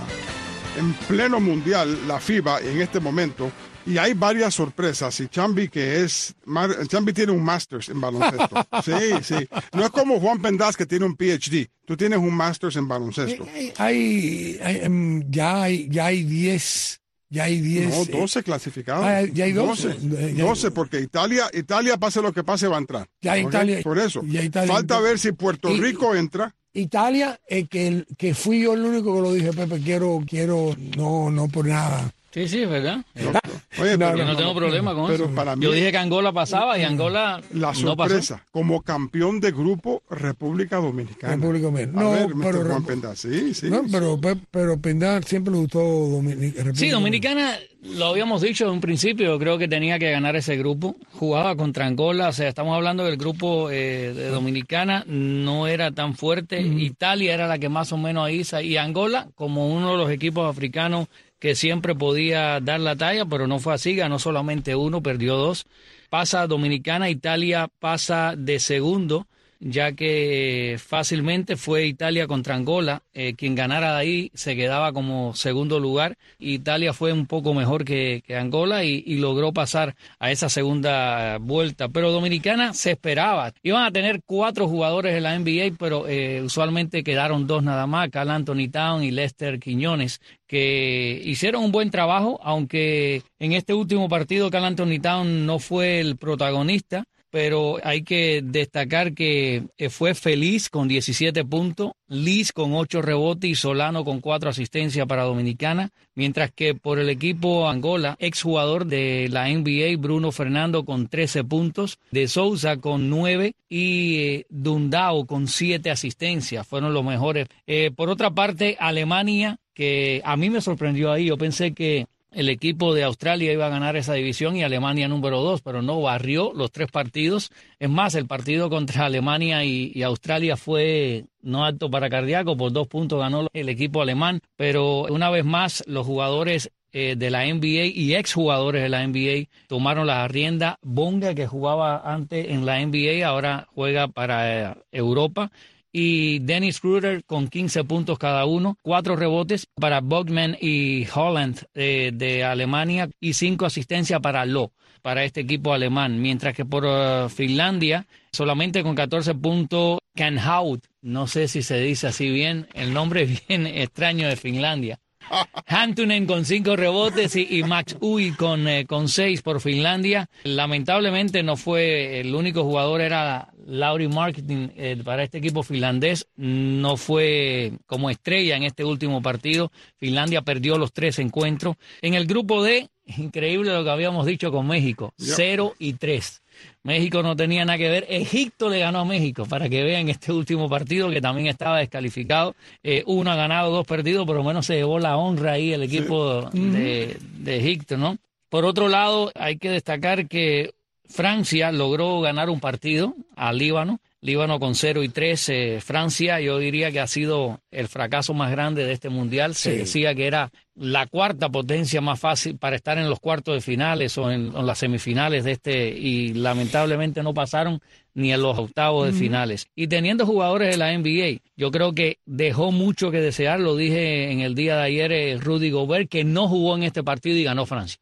en pleno mundial la FIBA en este momento y hay varias sorpresas. Y Chambi, que es, Chambi tiene un Masters en baloncesto. Sí, sí. No es como Juan Pendaz que tiene un P H D. Tú tienes un Masters en baloncesto. Hay, hay, hay, um, ya hay, ya hay diez. Ya hay diez. No, doce clasificados. Ah, ya hay doce. doce, doce, porque Italia, Italia, pase lo que pase, va a entrar. Ya ¿Okay? Italia. Por eso. Ya Italia Falta entra. ver si Puerto Y- Rico entra. Italia, eh, que, que fui yo el único que lo dije, Pepe, quiero, quiero, no, no por nada. Sí, sí, es verdad. Eh, Oye, No, pero, Yo no tengo problema con pero eso. para mí- Yo dije que Angola pasaba y Angola la no pasó. sorpresa, como campeón de grupo, República Dominicana. República Dominicana. A No, ver, pero- mister Juan Pendaz, sí, sí. No, pero, Pe- pero Pendar siempre le gustó Dominicana. Sí, Dominicana, lo habíamos dicho en un principio, creo que tenía que ganar ese grupo. Jugaba contra Angola, o sea, estamos hablando del grupo eh, de Dominicana, no era tan fuerte. Italia era la que más o menos ahí, sa- y Angola, como uno de los equipos africanos que siempre podía dar la talla, pero no fue así, ganó solamente uno, perdió dos. Pasa Dominicana, Italia pasa de segundo, ya que fácilmente fue Italia contra Angola, eh, quien ganara de ahí se quedaba como segundo lugar. Italia fue un poco mejor que, que Angola y, y logró pasar a esa segunda vuelta, pero Dominicana se esperaba. Iban a tener cuatro jugadores en la N B A, pero eh, usualmente quedaron dos nada más, Karl Anthony Towns y Lester Quiñones, que hicieron un buen trabajo, aunque en este último partido Karl Anthony Towns no fue el protagonista. Pero hay que destacar que fue Feliz con diecisiete puntos, Liz con ocho rebotes y Solano con cuatro asistencias para Dominicana, mientras que por el equipo Angola, exjugador de la N B A, Bruno Fernando con trece puntos, De Souza con nueve y eh, Dundao con siete asistencias, fueron los mejores. Eh, por otra parte, Alemania, que a mí me sorprendió ahí, yo pensé que el equipo de Australia iba a ganar esa división y Alemania número dos, pero no, barrió los tres partidos. Es más, el partido contra Alemania y, y Australia fue no apto para cardíaco, por dos puntos ganó el equipo alemán, pero una vez más los jugadores eh, de la N B A y exjugadores de la N B A tomaron la rienda. Bonga, que jugaba antes en la N B A, ahora juega para eh, Europa. Y Dennis Schroeder con quince puntos cada uno, cuatro rebotes para Bogman y Holland eh, de Alemania y cinco asistencias para Lo, para este equipo alemán. Mientras que por uh, Finlandia, solamente con catorce puntos, Canhaut, no sé si se dice así bien, el nombre es bien extraño de Finlandia. Hantunen con cinco rebotes y, y Max Uy con, eh, con seis por Finlandia. Lamentablemente no fue el único jugador, era Lauri Marketing eh, para este equipo finlandés. No fue como estrella en este último partido. Finlandia perdió los tres encuentros. En el grupo D, increíble lo que habíamos dicho con México, cero y tres. México no tenía nada que ver. Egipto le ganó a México, para que vean este último partido que también estaba descalificado. Eh, uno ha ganado, dos perdidos, por lo menos se llevó la honra ahí el equipo sí. de, de Egipto, ¿no? Por otro lado, hay que destacar que Francia logró ganar un partido a Líbano. Líbano con cero y tres. Eh, Francia, yo diría que ha sido el fracaso más grande de este mundial. Se sí. decía que era la cuarta potencia más fácil para estar en los cuartos de finales o en, en las semifinales de este, y lamentablemente no pasaron ni en los octavos de mm. finales. Y teniendo jugadores de la N B A, yo creo que dejó mucho que desear. Lo dije en el día de ayer, eh, Rudy Gobert, que no jugó en este partido y ganó Francia.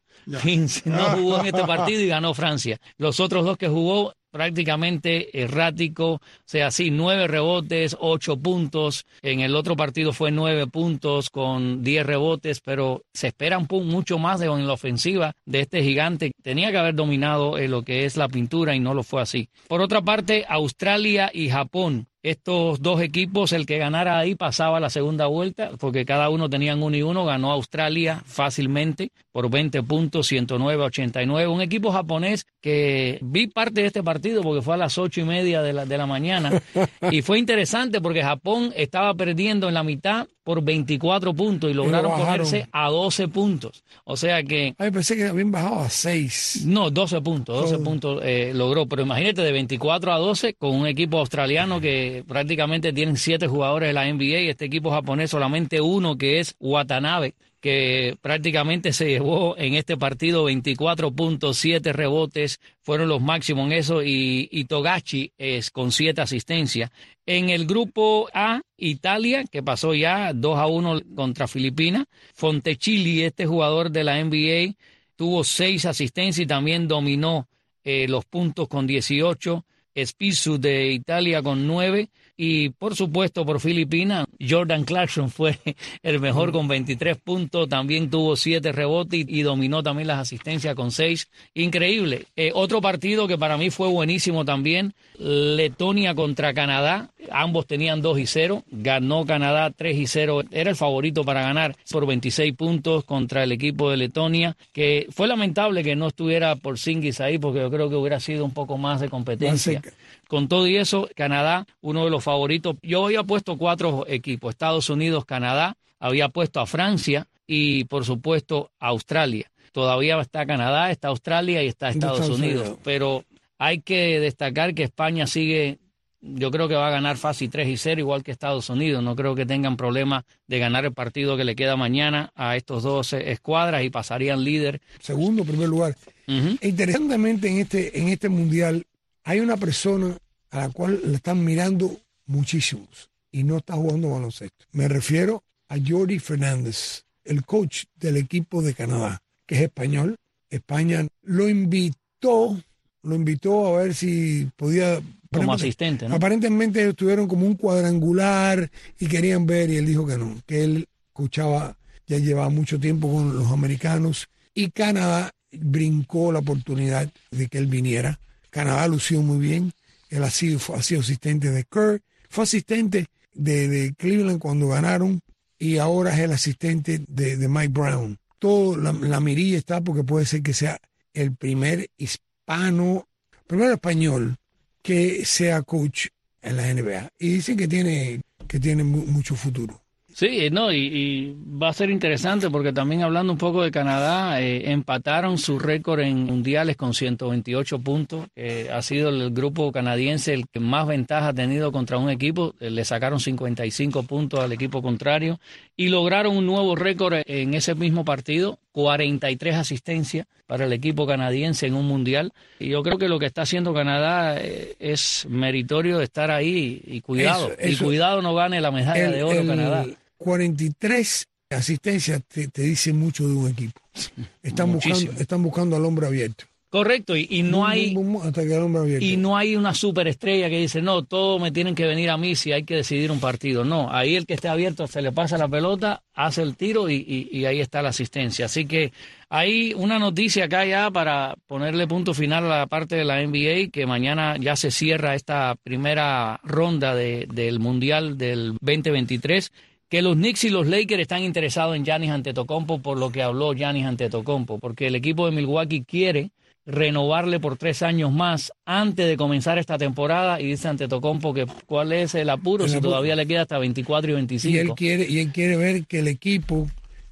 quince, no jugó en este partido y ganó Francia. Los otros dos que jugó, prácticamente errático, o sea, sí, nueve rebotes, ocho puntos. En el otro partido fue nueve puntos con diez rebotes, pero se espera un poco mucho más de, en la ofensiva de este gigante. Tenía que haber dominado eh, lo que es la pintura y no lo fue así. Por otra parte, Australia y Japón. Estos dos equipos, el que ganara ahí pasaba a la segunda vuelta, porque cada uno tenían uno y uno. Ganó Australia fácilmente por veinte puntos, ciento nueve a ochenta y nueve. Un equipo japonés que vi parte de este partido porque fue a las ocho y media de la, de la mañana. Y fue interesante porque Japón estaba perdiendo en la mitad por veinticuatro puntos y lograron y ponerse a doce puntos. O sea que... Ay, pensé que habían bajado a seis. No, doce puntos, doce Oh. puntos eh, logró. Pero imagínate, de veinticuatro a doce con un equipo australiano que prácticamente tienen siete jugadores de la N B A y este equipo japonés solamente uno, que es Watanabe, que prácticamente se llevó en este partido veinticuatro puntos, siete rebotes, fueron los máximos en eso, y, y Togashi es con siete asistencias. En el grupo A, Italia, que pasó ya dos a uno contra Filipinas. Fontecchilli, este jugador de la N B A, tuvo seis asistencias y también dominó eh, los puntos con dieciocho. Spisu de Italia con nueve. Y por supuesto por Filipinas, Jordan Clarkson fue el mejor con veintitrés puntos, también tuvo siete rebotes y, y dominó también las asistencias con seis. Increíble. Eh, otro partido que para mí fue buenísimo también, Letonia contra Canadá. Ambos tenían dos y cero, ganó Canadá tres y cero, era el favorito para ganar por veintiséis puntos contra el equipo de Letonia, que fue lamentable que no estuviera Porzingis ahí porque yo creo que hubiera sido un poco más de competencia. Con todo y eso, Canadá, uno de los favoritos. Yo había puesto cuatro equipos, Estados Unidos, Canadá, había puesto a Francia y, por supuesto, a Australia. Todavía está Canadá, está Australia y está Estados Unidos. Pero hay que destacar que España sigue, yo creo que va a ganar fácil tres y cero, igual que Estados Unidos. No creo que tengan problema de ganar el partido que le queda mañana a estos dos escuadras y pasarían líder. Segundo, primer lugar. Uh-huh. E interesantemente, en este, en este mundial, hay una persona a la cual le están mirando muchísimos y no está jugando baloncesto. Me refiero a Jordi Fernández, el coach del equipo de Canadá, que es español. España lo invitó, lo invitó a ver si podía... Como asistente, ¿no? Aparentemente ellos tuvieron como un cuadrangular y querían ver, y él dijo que no, que él coachaba, ya llevaba mucho tiempo con los americanos, y Canadá brincó la oportunidad de que él viniera. Canadá lució muy bien. Él ha sido, ha sido asistente de Kerr, fue asistente de, de Cleveland cuando ganaron y ahora es el asistente de, de Mike Brown. Todo la, la mirilla está porque puede ser que sea el primer hispano, primer español que sea coach en la N B A. Y dicen que tiene, que tiene mu- mucho futuro. Sí, no, y, y va a ser interesante porque también hablando un poco de Canadá, eh, empataron su récord en mundiales con ciento veintiocho puntos. Eh, ha sido el grupo canadiense el que más ventaja ha tenido contra un equipo. Eh, le sacaron cincuenta y cinco puntos al equipo contrario y lograron un nuevo récord en ese mismo partido, cuarenta y tres asistencias para el equipo canadiense en un mundial. Y yo creo que lo que está haciendo Canadá eh, es meritorio de estar ahí y, y cuidado. Eso, eso, y cuidado no gane la medalla el, de oro el, Canadá. cuarenta y tres asistencias te, te dice mucho de un equipo. Están buscando, están buscando al hombre abierto. Correcto, y, y no bum, hay bum, bum, hasta que el hombre abierto. y no hay una superestrella que dice, no, todos me tienen que venir a mí si hay que decidir un partido. No, ahí el que esté abierto se le pasa la pelota, hace el tiro y, y, y ahí está la asistencia. Así que hay una noticia acá ya para ponerle punto final a la parte de la N B A, que mañana ya se cierra esta primera ronda de, del Mundial del veinte veintitrés, que los Knicks y los Lakers están interesados en Giannis Antetokounmpo por lo que habló Giannis Antetokounmpo, porque el equipo de Milwaukee quiere renovarle por tres años más antes de comenzar esta temporada y dice Antetokounmpo que cuál es el apuro el si apuro. Todavía le queda hasta veinticuatro y veinticinco. Y él quiere, y él quiere ver que el equipo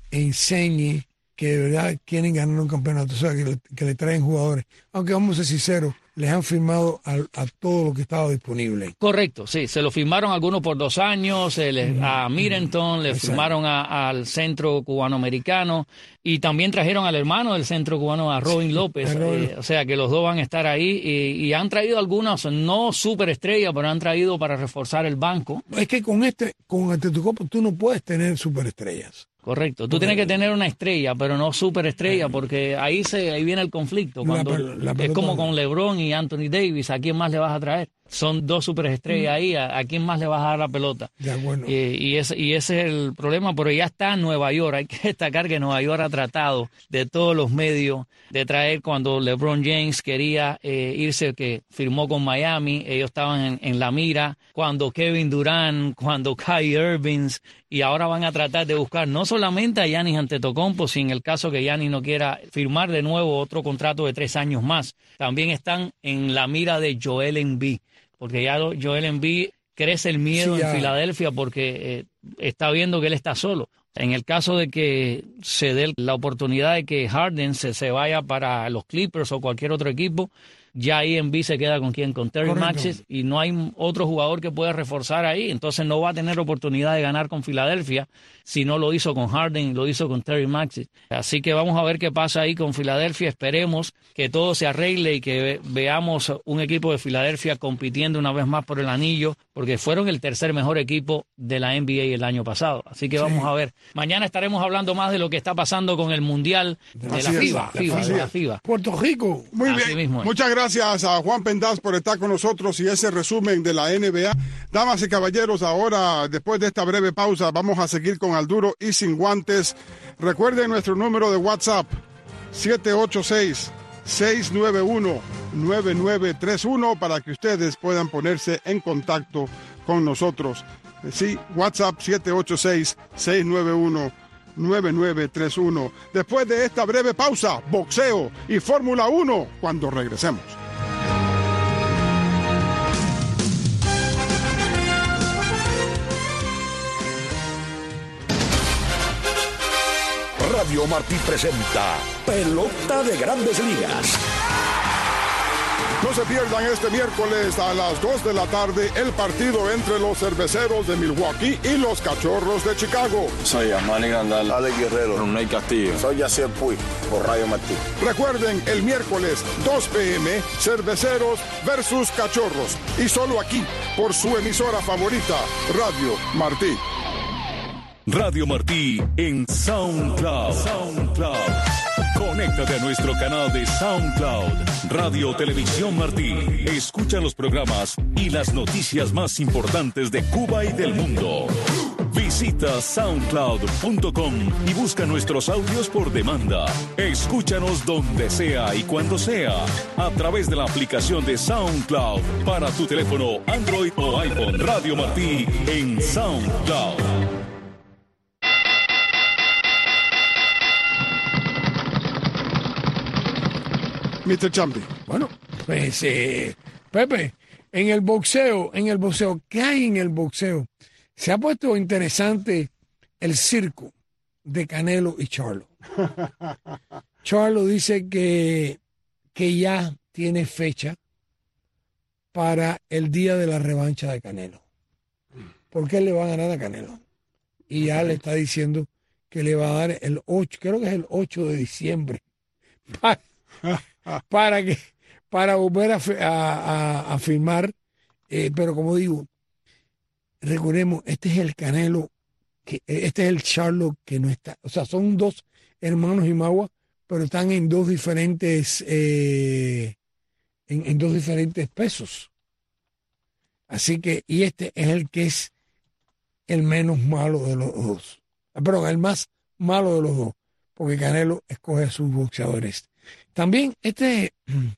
enseñe que de verdad quieren ganar un campeonato, o sea, que le, que le traen jugadores. Aunque vamos a ser sinceros, les han firmado a, a todo lo que estaba disponible. Correcto, sí, se lo firmaron algunos por dos años, se les, mm, a Middleton, mm, le exacto. firmaron a, al centro cubano-americano y también trajeron al hermano del centro cubano, a Robin López, eh, o sea que los dos van a estar ahí y, y han traído algunas, no superestrellas, pero han traído para reforzar el banco. Es que con este, con Antetokounmpo tú no puedes tener superestrellas. Correcto. Tú tienes que tener una estrella, pero no superestrella, porque ahí se ahí viene el conflicto. Cuando La, la es pelota, como con LeBron y Anthony Davis, ¿a quién más le vas a traer? Son dos superestrellas ahí, ¿a, a quién más le vas a dar la pelota? Ya, bueno. Y, y, ese, y ese es el problema, pero ya está en Nueva York. Hay que destacar que Nueva York ha tratado de todos los medios de traer cuando LeBron James quería eh, irse, que firmó con Miami, ellos estaban en, en la mira, cuando Kevin Durant, cuando Kyrie Irving, y ahora van a tratar de buscar no solamente a Giannis Antetokounmpo, si en el caso que Giannis no quiera firmar de nuevo otro contrato de tres años más, también están en la mira de Joel Embiid, porque ya Joel Embiid crece el miedo Sí, en ya. Filadelfia porque eh, está viendo que él está solo. En el caso de que se dé la oportunidad de que Harden se, se vaya para los Clippers o cualquier otro equipo, ya ahí Embiid se queda con quién, con Terry Correcto. Maxey, y no hay otro jugador que pueda reforzar ahí, entonces no va a tener oportunidad de ganar con Filadelfia si no lo hizo con Harden y lo hizo con Terry Maxey. Así que vamos a ver qué pasa ahí con Filadelfia, esperemos que todo se arregle y que ve- veamos un equipo de Filadelfia compitiendo una vez más por el anillo, porque fueron el tercer mejor equipo de la N B A el año pasado. Así que vamos a ver. Mañana estaremos hablando más de lo que está pasando con el Mundial de Así la es, FIBA, así FIBA, es. de la FIBA. Puerto Rico. Muy Así bien, mismo es. muchas gracias a Juan Pendaz por estar con nosotros y ese resumen de la N B A. Damas y caballeros, ahora, después de esta breve pausa, vamos a seguir con Al Duro y Sin Guantes. Recuerden nuestro número de WhatsApp, siete ocho seis, seis nueve uno, nueve nueve tres uno, para que ustedes puedan ponerse en contacto con nosotros. Sí, WhatsApp siete ocho seis, seis nueve uno, nueve nueve tres uno. Después de esta breve pausa, boxeo y Fórmula uno, cuando regresemos. Radio Martí presenta Pelota de Grandes Ligas. No se pierdan este miércoles a las dos de la tarde el partido entre los Cerveceros de Milwaukee y los Cachorros de Chicago. Soy Yasmani Grandal. Alex Guerrero. Ronald Castillo. Soy Yacier Puig por Radio Martí. Recuerden, el miércoles dos pe eme, Cerveceros versus Cachorros. Y solo aquí, por su emisora favorita, Radio Martí. Radio Martí en SoundCloud. SoundCloud. Conéctate a nuestro canal de SoundCloud. Radio Televisión Martí. Escucha los programas y las noticias más importantes de Cuba y del mundo. Visita soundcloud punto com y busca nuestros audios por demanda. Escúchanos donde sea y cuando sea a través de la aplicación de SoundCloud para tu teléfono Android o iPhone. Radio Martí en SoundCloud. mister Champi. Bueno, pues, eh, Pepe, en el boxeo, en el boxeo, ¿qué hay en el boxeo? Se ha puesto interesante el circo de Canelo y Charlo. Charlo dice que, que ya tiene fecha para el día de la revancha de Canelo. Porque él le va a ganar a Canelo. Y ya le está diciendo que le va a dar el ocho, creo que es el ocho de diciembre. Para, para que para volver a, a, a, a firmar, eh, pero como digo, recordemos, este es el Canelo, que este es el Charlo que no está, o sea, son dos hermanos Imagua, pero están en dos diferentes, eh, en, en dos diferentes pesos. Así que, y este es el que es el menos malo de los dos, perdón, el más malo de los dos, porque Canelo escoge a sus boxeadores. También este,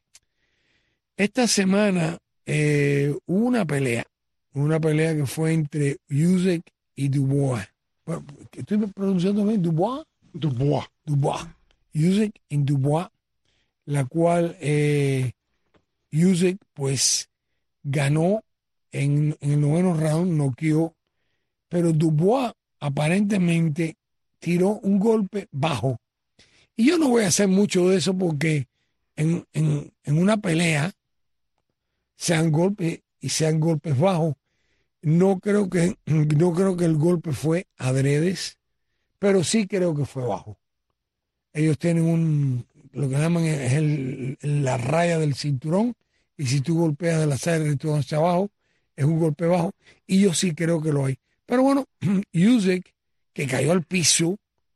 esta semana eh, hubo una pelea, una pelea que fue entre Usyk y Dubois. Bueno, ¿estoy pronunciando bien? ¿Dubois? Dubois. Dubois. Usyk y Dubois, la cual eh, Usyk pues ganó en, en el noveno round, noqueó, pero Dubois aparentemente tiró un golpe bajo. Y yo no voy a hacer mucho de eso porque en, en, en una pelea, sean golpes y sean golpes bajos, no creo que, no creo que el golpe fue adredes, pero sí creo que fue bajo. Ellos tienen un, lo que llaman es el, la raya del cinturón, y si tú golpeas de la raya del cinturón hacia abajo, es un golpe bajo, y yo sí creo que lo hay. Pero bueno, Usyk, que cayó al piso,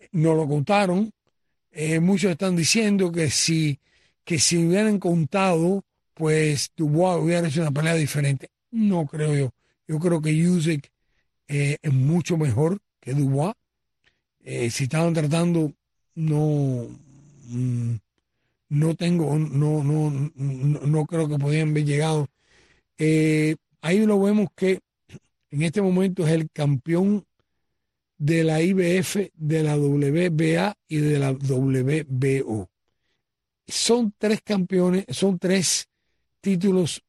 no lo contaron. Eh, muchos están diciendo que si, que si hubieran contado, pues Dubois hubiera hecho una pelea diferente. No creo yo. Yo creo que Usyk eh, es mucho mejor que Dubois. Eh, si estaban tratando, no, mm, no tengo, no, no, no, no creo que podían haber llegado. Eh, ahí lo vemos que en este momento es el campeón de la I B F, de la W B A y de la W B O. Son tres campeones, son tres títulos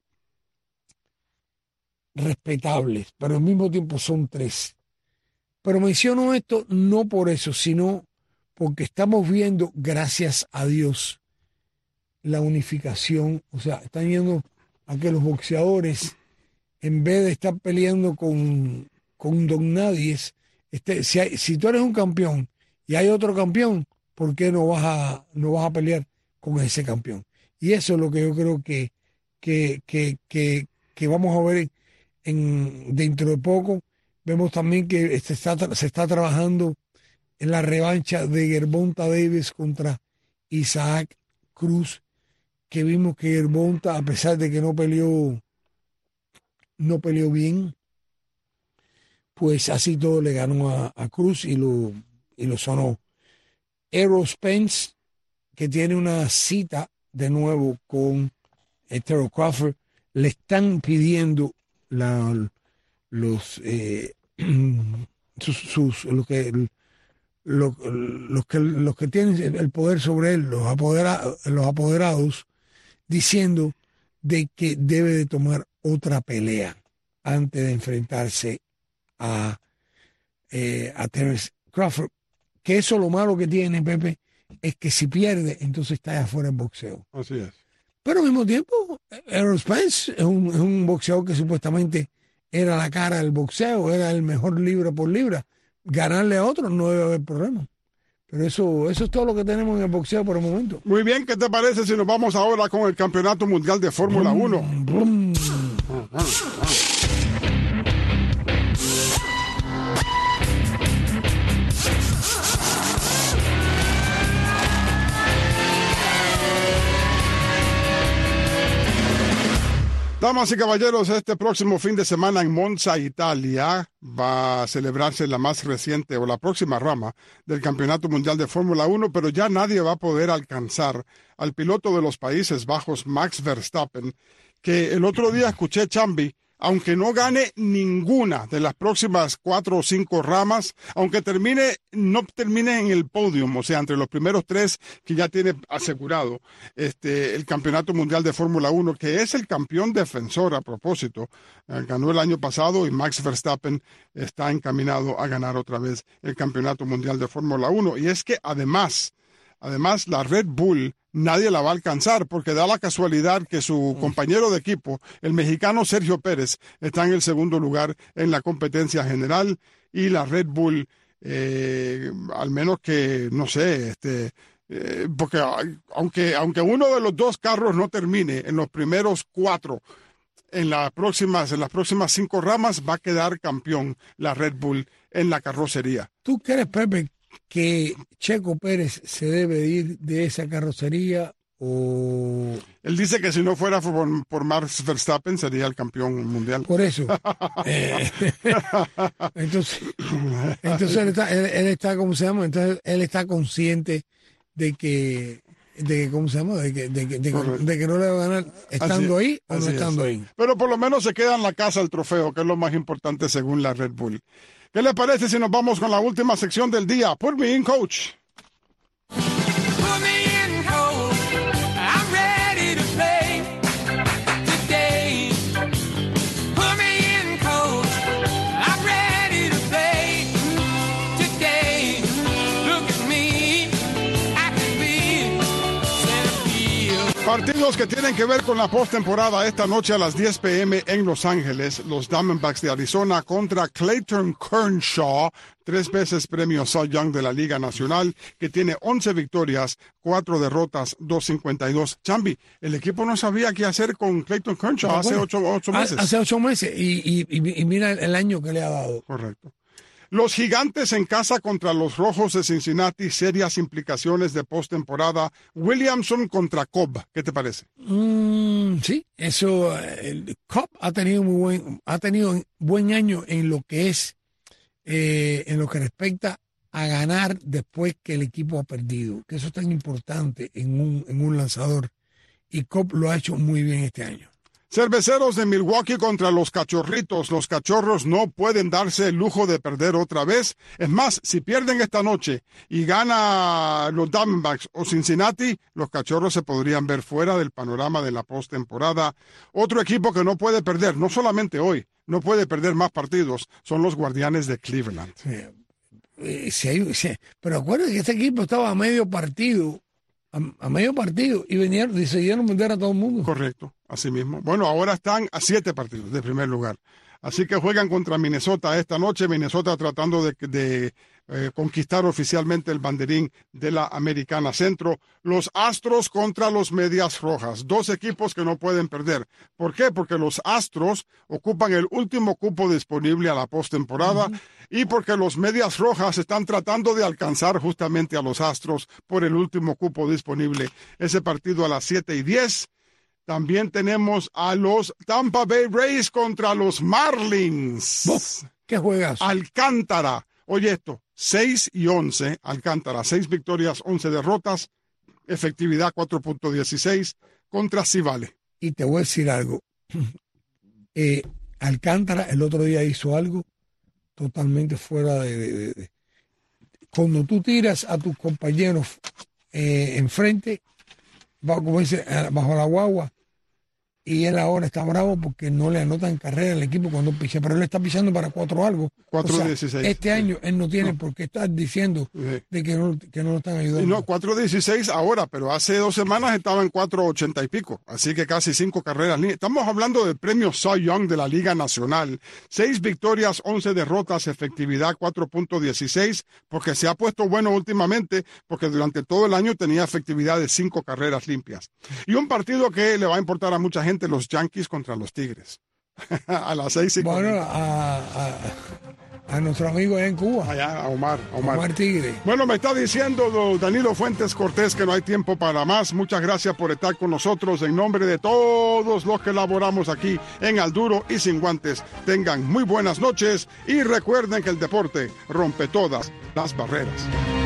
respetables, pero al mismo tiempo son tres. Pero menciono esto no por eso, sino porque estamos viendo, gracias a Dios, la unificación. O sea, están viendo a que los boxeadores, en vez de estar peleando con, con don nadies, este, si, hay, si tú eres un campeón y hay otro campeón, ¿por qué no vas a, no vas a pelear con ese campeón? Y eso es lo que yo creo que, que, que, que, que vamos a ver en, dentro de poco. Vemos también que se está, se está trabajando en la revancha de Gervonta Davis contra Isaac Cruz, que vimos que Gervonta, a pesar de que no peleó, no peleó bien, pues así todo le ganó a, a Cruz y lo, y lo sonó. Errol Spence, que tiene una cita de nuevo con Terrell Crawford, le están pidiendo la, los, eh, sus, sus, lo que, lo, los que los que tienen el poder sobre él, los, apodera, los apoderados, diciendo de que debe de tomar otra pelea antes de enfrentarse a, eh, a Terence Crawford. Que eso lo malo que tiene, Pepe, es que si pierde, entonces está afuera del boxeo. Así es. Pero al mismo tiempo, Errol Spence es un, es un boxeador que supuestamente era la cara del boxeo, era el mejor libra por libra. Ganarle a otro no debe haber problema. Pero eso, eso es todo lo que tenemos en el boxeo por el momento. Muy bien, ¿qué te parece si nos vamos ahora con el Campeonato Mundial de Fórmula uno? Brum. Damas y caballeros, este próximo fin de semana en Monza, Italia, va a celebrarse la más reciente o la próxima rama del Campeonato Mundial de Fórmula uno, pero ya nadie va a poder alcanzar al piloto de los Países Bajos, Max Verstappen, que el otro día escuché, Chambi, aunque no gane ninguna de las próximas cuatro o cinco ramas, aunque termine, no termine en el podium, o sea, entre los primeros tres que ya tiene asegurado este, el Campeonato Mundial de Fórmula uno, que es el campeón defensor a propósito, eh, ganó el año pasado y Max Verstappen está encaminado a ganar otra vez el Campeonato Mundial de Fórmula uno. Y es que además, además la Red Bull nadie la va a alcanzar porque da la casualidad que su compañero de equipo, el mexicano Sergio Pérez, está en el segundo lugar en la competencia general y la Red Bull, eh, al menos que, no sé, este, eh, porque aunque, aunque uno de los dos carros no termine en los primeros cuatro, en las próximas, en las próximas cinco ramas va a quedar campeón la Red Bull en la carrocería. ¿Tú crees, Pepe, que Checo Pérez se debe ir de esa carrocería o...? Él dice que si no fuera por, por Max Verstappen sería el campeón mundial. Por eso. eh, entonces, entonces él está, él, él está, ¿cómo se llama? Entonces él está consciente de que, de que ¿cómo se llama? De que, de que, de que, de que no le va a ganar estando así, ahí o no estando es. ahí. Pero por lo menos se queda en la casa el trofeo, que es lo más importante según la Red Bull. ¿Qué le parece si nos vamos con la última sección del día? Put me in, coach. Put me in, coach. I'm ready to play today. Put me in, coach. I'm ready to play today. Look at me. I can be center field. Partidos que tienen que ver con la postemporada esta noche a las diez p m en Los Ángeles. Los Diamondbacks de Arizona contra Clayton Kershaw, tres veces premio Cy Young de la Liga Nacional, que tiene once victorias, cuatro derrotas, dos cincuenta y dos. Chambi, el equipo no sabía qué hacer con Clayton Kershaw bueno, hace ocho, ocho meses. Hace ocho meses y, y, y mira el año que le ha dado. Correcto. Los Gigantes en casa contra los Rojos de Cincinnati, serias implicaciones de postemporada. Williamson contra Cobb, ¿qué te parece? Mm, sí, eso, el Cobb ha tenido muy buen, ha tenido buen año en lo que es, eh, en lo que respecta a ganar después que el equipo ha perdido, que eso es tan importante en un, en un lanzador, y Cobb lo ha hecho muy bien este año. Cerveceros de Milwaukee contra los Cachorritos. Los Cachorros no pueden darse el lujo de perder otra vez. Es más, si pierden esta noche y gana los Diamondbacks o Cincinnati, los Cachorros se podrían ver fuera del panorama de la postemporada. Otro equipo que no puede perder, no solamente hoy, no puede perder más partidos, son los Guardianes de Cleveland. Sí. Eh, si hay, si, pero acuérdense que este equipo estaba a medio partido, a, a medio partido, y venían, decidieron vender a todo el mundo. Correcto, así mismo. Bueno, ahora están a siete partidos de primer lugar. Así que juegan contra Minnesota esta noche. Minnesota tratando de, de eh, conquistar oficialmente el banderín de la Americana Centro. Los Astros contra los Medias Rojas. Dos equipos que no pueden perder. ¿Por qué? Porque los Astros ocupan el último cupo disponible a la postemporada uh-huh. y porque los Medias Rojas están tratando de alcanzar justamente a los Astros por el último cupo disponible. Ese partido a las siete y diez. También tenemos a los Tampa Bay Rays contra los Marlins. ¡Buf! ¿Qué juegas? Alcántara. Oye esto, seis y once, Alcántara, seis victorias, once derrotas, efectividad cuatro punto dieciséis contra Civale. Y te voy a decir algo. Eh, Alcántara el otro día hizo algo totalmente fuera de... de, de, de. Cuando tú tiras a tus compañeros eh, enfrente, como dice, bajo la guagua, y él ahora está bravo porque no le anotan carrera al equipo cuando picha, pero él está pichando para cuatro algo. cuatro dieciséis. Este año él no tiene no. por qué estar diciendo sí. de que no, que no lo están ayudando. Y no, cuatro dieciséis ahora, pero hace dos semanas estaba en cuatro ochenta y pico, así que casi cinco carreras. Estamos hablando del premio Cy Young de la Liga Nacional. Seis victorias, once derrotas, efectividad cuatro punto dieciséis, porque se ha puesto bueno últimamente, porque durante todo el año tenía efectividad de cinco carreras limpias. Y un partido que le va a importar a mucha gente, los Yankees contra los Tigres. A las seis y bueno, a, a, a nuestro amigo allá en Cuba. Allá, a Omar, a Omar. Omar Tigre. Bueno, me está diciendo Danilo Fuentes Cortés que no hay tiempo para más. Muchas gracias por estar con nosotros. En nombre de todos los que laboramos aquí en Al Duro y Sin Guantes, tengan muy buenas noches y recuerden que el deporte rompe todas las barreras.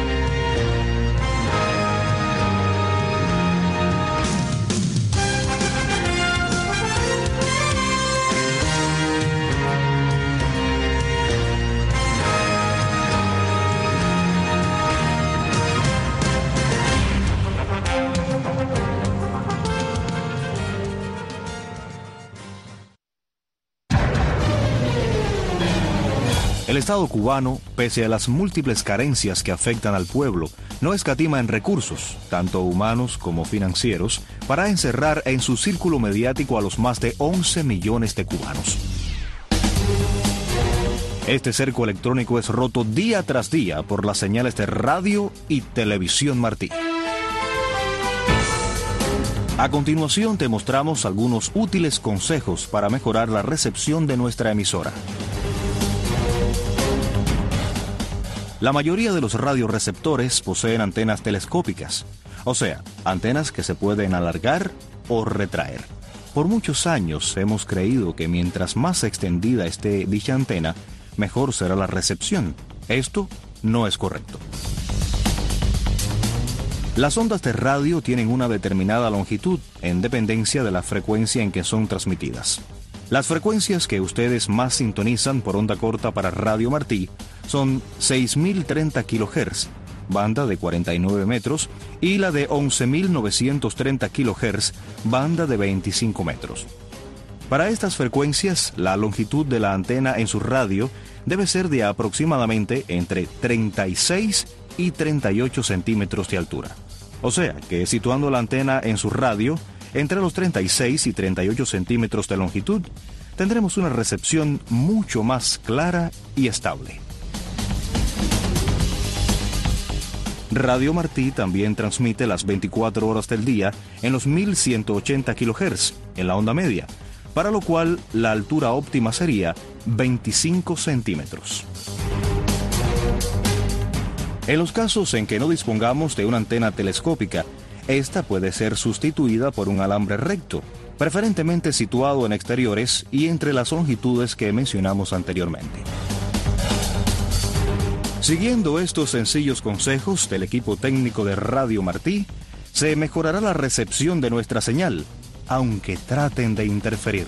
El Estado cubano, pese a las múltiples carencias que afectan al pueblo, no escatima en recursos, tanto humanos como financieros, para encerrar en su círculo mediático a los más de once millones de cubanos. Este cerco electrónico es roto día tras día por las señales de radio y televisión Martí. A continuación te mostramos algunos útiles consejos para mejorar la recepción de nuestra emisora. La mayoría de los radioreceptores poseen antenas telescópicas, o sea, antenas que se pueden alargar o retraer. Por muchos años hemos creído que mientras más extendida esté dicha antena, mejor será la recepción. Esto no es correcto. Las ondas de radio tienen una determinada longitud en dependencia de la frecuencia en que son transmitidas. Las frecuencias que ustedes más sintonizan por onda corta para Radio Martí son seis mil treinta kilohertz, banda de cuarenta y nueve metros, y la de once mil novecientos treinta kilohertz, banda de veinticinco metros. Para estas frecuencias, la longitud de la antena en su radio debe ser de aproximadamente entre treinta y seis y treinta y ocho centímetros de altura. O sea, que situando la antena en su radio entre los treinta y seis y treinta y ocho centímetros de longitud, tendremos una recepción mucho más clara y estable. Radio Martí también transmite las veinticuatro horas del día en los mil ciento ochenta kilohertz en la onda media, para lo cual la altura óptima sería veinticinco centímetros. En los casos en que no dispongamos de una antena telescópica, esta puede ser sustituida por un alambre recto, preferentemente situado en exteriores y entre las longitudes que mencionamos anteriormente. Siguiendo estos sencillos consejos del equipo técnico de Radio Martí, se mejorará la recepción de nuestra señal, aunque traten de interferir.